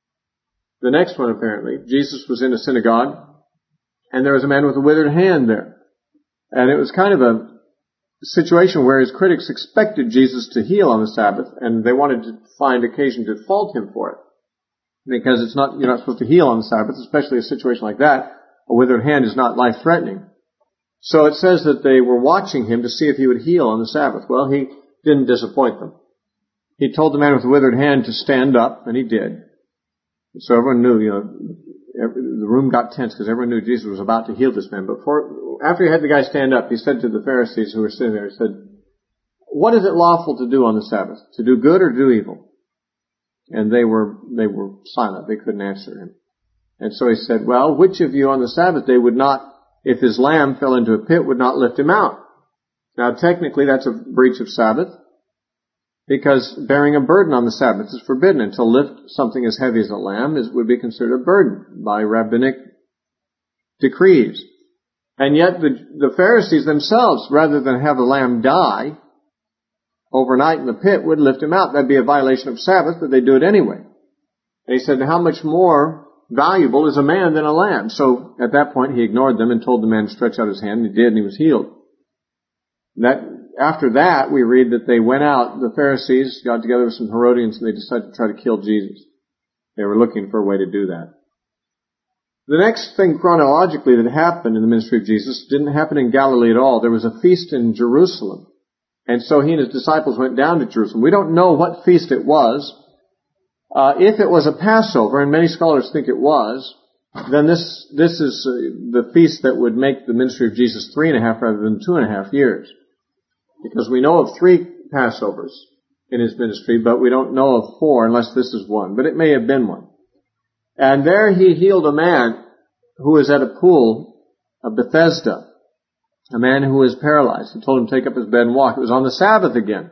the next one apparently, Jesus was in a synagogue, and there was a man with a withered hand there. And it was kind of a situation where his critics expected Jesus to heal on the Sabbath, and they wanted to find occasion to fault him for it. Because it's not, you're not supposed to heal on the Sabbath, especially a situation like that. A withered hand is not life-threatening. So it says that they were watching him to see if he would heal on the Sabbath. Well, he didn't disappoint them. He told the man with the withered hand to stand up, and he did. So everyone knew, you know, every, the room got tense because everyone knew Jesus was about to heal this man. But for, after he had the guy stand up, he said to the Pharisees who were sitting there, he said, "What is it lawful to do on the Sabbath? To do good or to do evil?" And they were, they were silent. They couldn't answer him. And so he said, "Well, which of you on the Sabbath day would not, if his lamb fell into a pit, would not lift him out?" Now, technically, that's a breach of Sabbath, because bearing a burden on the Sabbath is forbidden. And to lift something as heavy as a lamb is, would be considered a burden by rabbinic decrees. And yet the, the Pharisees themselves, rather than have the lamb die overnight in the pit, would lift him out. That'd be a violation of Sabbath, but they do it anyway. And he said, how much more valuable is a man than a lamb? So at that point he ignored them and told the man to stretch out his hand, and he did, and he was healed. That, after that, we read that they went out, the Pharisees got together with some Herodians, and they decided to try to kill Jesus. They were looking for a way to do that. The next thing chronologically that happened in the ministry of Jesus didn't happen in Galilee at all. There was a feast in Jerusalem. And so he and his disciples went down to Jerusalem. We don't know what feast it was. Uh, if it was a Passover, and many scholars think it was, then this, this is uh, the feast that would make the ministry of Jesus three and a half rather than two and a half years. Because we know of three Passovers in his ministry, but we don't know of four unless this is one. But it may have been one. And there he healed a man who was at a pool of Bethesda. A man who was paralyzed. He told him to take up his bed and walk. It was on the Sabbath again.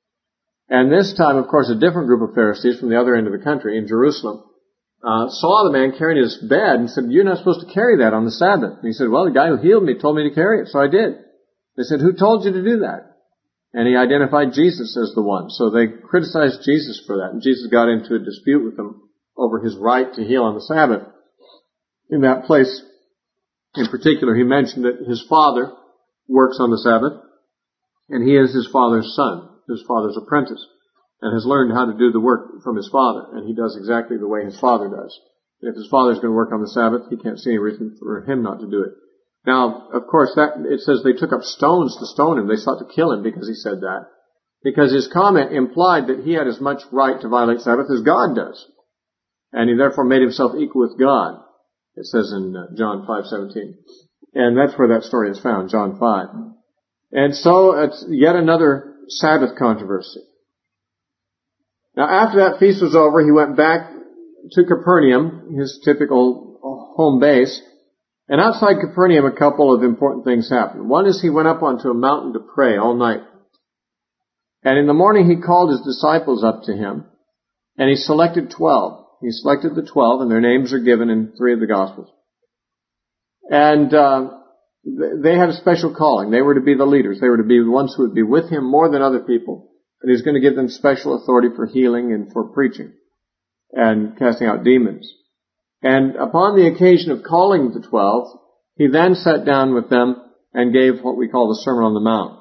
And this time, of course, a different group of Pharisees from the other end of the country in Jerusalem uh, saw the man carrying his bed and said, you're not supposed to carry that on the Sabbath. And he said, well, the guy who healed me told me to carry it, so I did. They said, who told you to do that? And he identified Jesus as the one. So they criticized Jesus for that. And Jesus got into a dispute with them over his right to heal on the Sabbath. In that place, in particular, he mentioned that his father works on the Sabbath, and he is his father's son, his father's apprentice, and has learned how to do the work from his father, and he does exactly the way his father does. And if his father's going to work on the Sabbath, he can't see any reason for him not to do it. Now, of course, that it says they took up stones to stone him. They sought to kill him because he said that. Because his comment implied that he had as much right to violate Sabbath as God does. And he therefore made himself equal with God. It says in uh, John five seventeen. And that's where that story is found, John five. And so it's yet another Sabbath controversy. Now after that feast was over, he went back to Capernaum, his typical home base. And outside Capernaum, a couple of important things happened. One is he went up onto a mountain to pray all night. And in the morning he called his disciples up to him, and he selected twelve. He selected the twelve, and their names are given in three of the Gospels. And uh, they had a special calling. They were to be the leaders. They were to be the ones who would be with him more than other people. And he was going to give them special authority for healing and for preaching and casting out demons. And upon the occasion of calling the twelve, he then sat down with them and gave what we call the Sermon on the Mount.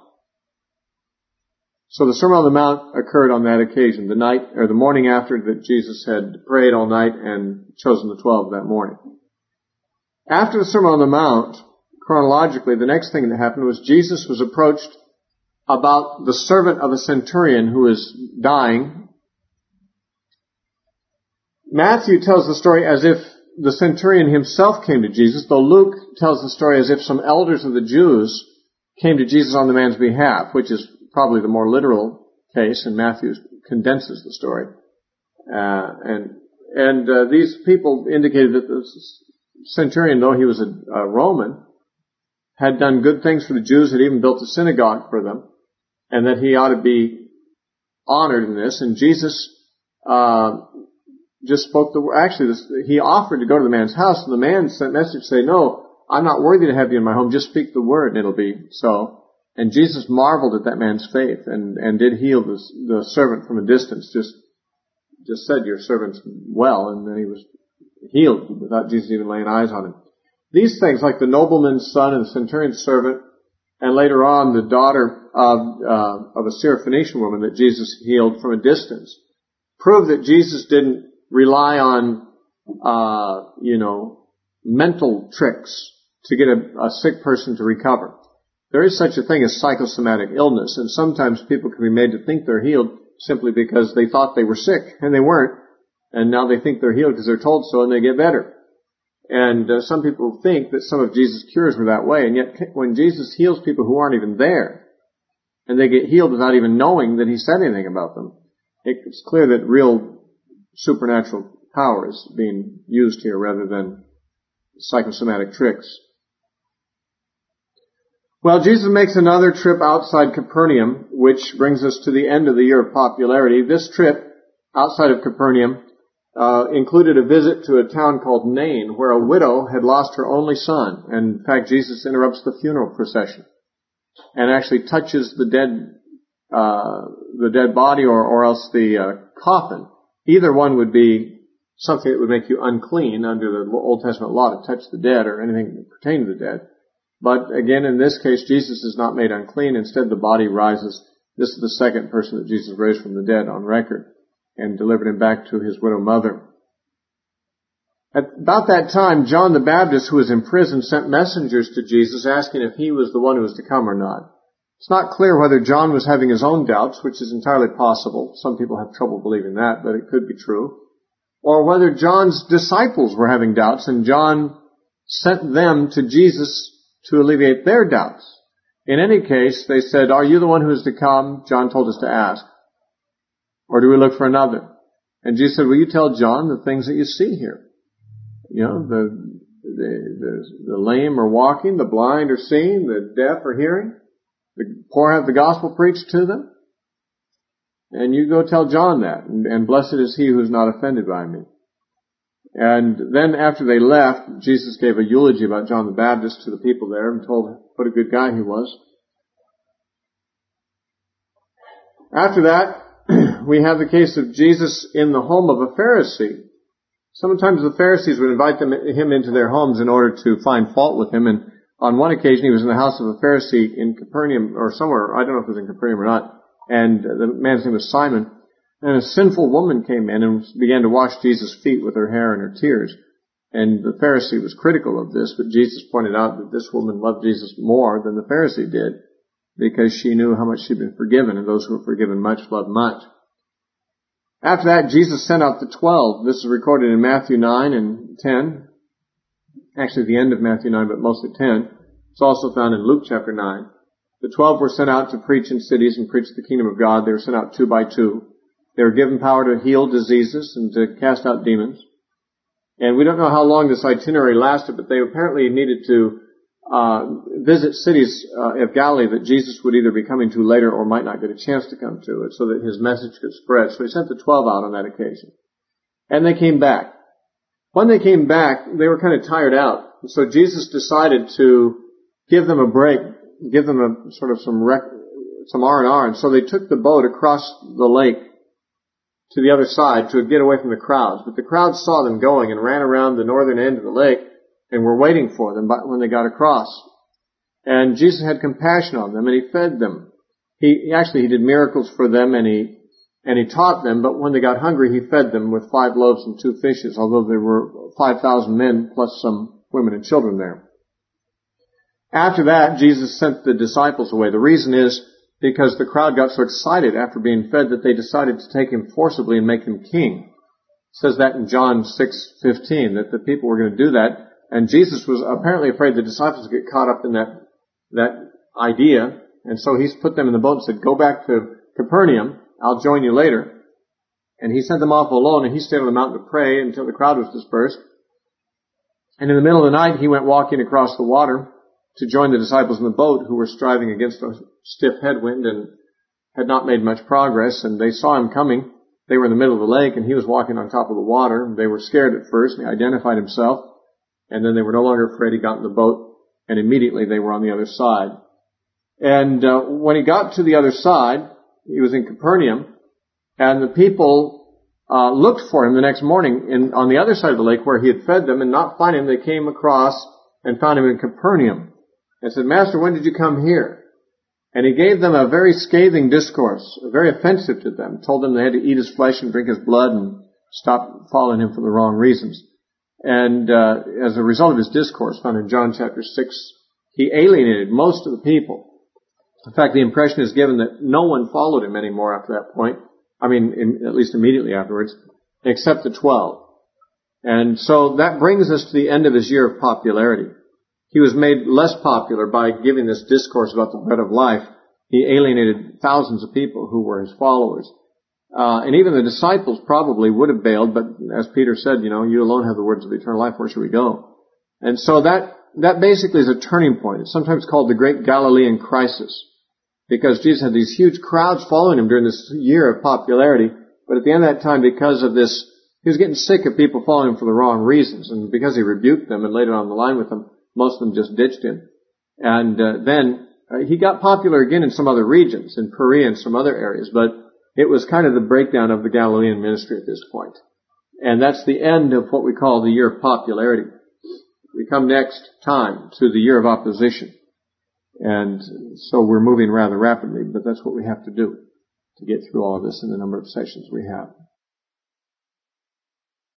So the Sermon on the Mount occurred on that occasion, the night or the morning after that Jesus had prayed all night and chosen the twelve that morning. After the Sermon on the Mount, chronologically, the next thing that happened was Jesus was approached about the servant of a centurion who was dying. Matthew tells the story as if the centurion himself came to Jesus, though Luke tells the story as if some elders of the Jews came to Jesus on the man's behalf, which is probably the more literal case, and Matthew condenses the story. Uh, and and uh, these people indicated that the centurion, though he was a, a Roman, had done good things for the Jews, had even built a synagogue for them, and that he ought to be honored in this. And Jesus uh just spoke the word. Actually, this, he offered to go to the man's house, and the man sent a message to say, no, I'm not worthy to have you in my home. Just speak the word, and it'll be so. And Jesus marveled at that man's faith and, and did heal the, the servant from a distance. Just, just said, your servant's well, and then he was healed without Jesus even laying eyes on him. These things, like the nobleman's son and the centurion's servant, and later on the daughter of, uh, of a Syrophoenician woman that Jesus healed from a distance, prove that Jesus didn't rely on, uh, you know, mental tricks to get a, a sick person to recover. There is such a thing as psychosomatic illness, and sometimes people can be made to think they're healed simply because they thought they were sick, and they weren't, and now they think they're healed because they're told so, and they get better. And uh, some people think that some of Jesus' cures were that way, and yet when Jesus heals people who aren't even there, and they get healed without even knowing that he said anything about them, it's clear that real supernatural power is being used here rather than psychosomatic tricks. Well, Jesus makes another trip outside Capernaum, which brings us to the end of the year of popularity. This trip outside of Capernaum uh, included a visit to a town called Nain, where a widow had lost her only son. And in fact, Jesus interrupts the funeral procession and actually touches the dead, uh, the dead body or, or else the uh, coffin. Either one would be something that would make you unclean under the Old Testament law to touch the dead or anything pertaining to the dead. But again, in this case, Jesus is not made unclean. Instead, the body rises. This is the second person that Jesus raised from the dead on record and delivered him back to his widow mother. At about that time, John the Baptist, who was in prison, sent messengers to Jesus asking if he was the one who was to come or not. It's not clear whether John was having his own doubts, which is entirely possible. Some people have trouble believing that, but it could be true. Or whether John's disciples were having doubts and John sent them to Jesus to alleviate their doubts. In any case, they said, "Are you the one who is to come?" John told us to ask. "Or do we look for another?" And Jesus said, "Will you tell John the things that you see here? You know, the, the, the, the lame are walking, the blind are seeing, the deaf are hearing, the poor have the gospel preached to them. And you go tell John that, and, and blessed is he who is not offended by me." And then after they left, Jesus gave a eulogy about John the Baptist to the people there and told what a good guy he was. After that, we have the case of Jesus in the home of a Pharisee. Sometimes the Pharisees would invite them, him into their homes in order to find fault with him. And on one occasion, he was in the house of a Pharisee in Capernaum, or somewhere, I don't know if it was in Capernaum or not, and the man's name was Simon. And a sinful woman came in and began to wash Jesus' feet with her hair and her tears. And the Pharisee was critical of this, but Jesus pointed out that this woman loved Jesus more than the Pharisee did because she knew how much she'd been forgiven, and those who were forgiven much love much. After that, Jesus sent out the twelve. This is recorded in Matthew nine and ten. Actually, the end of Matthew nine, but mostly ten. It's also found in Luke chapter nine. The twelve were sent out to preach in cities and preach the kingdom of God. They were sent out two by two. They were given power to heal diseases and to cast out demons. And we don't know how long this itinerary lasted, but they apparently needed to uh visit cities uh, of Galilee that Jesus would either be coming to later or might not get a chance to come to, it, so that his message could spread. So he sent the twelve out on that occasion. And they came back. When they came back, they were kind of tired out. And so Jesus decided to give them a break, give them a sort of some rec- some R and R. And so they took the boat across the lake to the other side to get away from the crowds. But the crowds saw them going and ran around the northern end of the lake and were waiting for them when they got across. And Jesus had compassion on them and he fed them. He actually, he did miracles for them and he, and he taught them, but when they got hungry, he fed them with five loaves and two fishes, although there were five thousand men plus some women and children there. After that, Jesus sent the disciples away. The reason is because the crowd got so excited after being fed that they decided to take him forcibly and make him king. It says that in John six fifteen, that the people were going to do that. And Jesus was apparently afraid the disciples would get caught up in that, that idea. And so he's put them in the boat and said, "Go back to Capernaum. I'll join you later." And he sent them off alone and he stayed on the mountain to pray until the crowd was dispersed. And in the middle of the night, he went walking across the water to join the disciples in the boat who were striving against a stiff headwind and had not made much progress. And they saw him coming. They were in the middle of the lake and he was walking on top of the water. They were scared at first and he identified himself. And then they were no longer afraid. He got in the boat and immediately they were on the other side. And uh, when he got to the other side, he was in Capernaum, and the people uh, looked for him the next morning in, on the other side of the lake where he had fed them, and not finding him, they came across and found him in Capernaum and said, "Master, when did you come here?" And he gave them a very scathing discourse, very offensive to them, told them they had to eat his flesh and drink his blood and stop following him for the wrong reasons. And uh, as a result of his discourse, found in John chapter six, he alienated most of the people. In fact, the impression is given that no one followed him anymore after that point. I mean, in, at least immediately afterwards, except the twelve. And so that brings us to the end of his year of popularity. He was made less popular by giving this discourse about the bread of life. He alienated thousands of people who were his followers. Uh, and even the disciples probably would have bailed, but as Peter said, you know, "You alone have the words of eternal life, where should we go?" And so that, that basically is a turning point. It's sometimes called the Great Galilean Crisis, because Jesus had these huge crowds following him during this year of popularity, but at the end of that time, because of this He was getting sick of people following him for the wrong reasons, and because he rebuked them and laid it on the line with them, most of them just ditched him. And uh, then uh, he got popular again in some other regions, in Perea and some other areas, but it was kind of the breakdown of the Galilean ministry at this point. And that's the end of what we call the year of popularity. We come next time to the year of opposition. And so we're moving rather rapidly, but that's what we have to do to get through all of this in the number of sessions we have.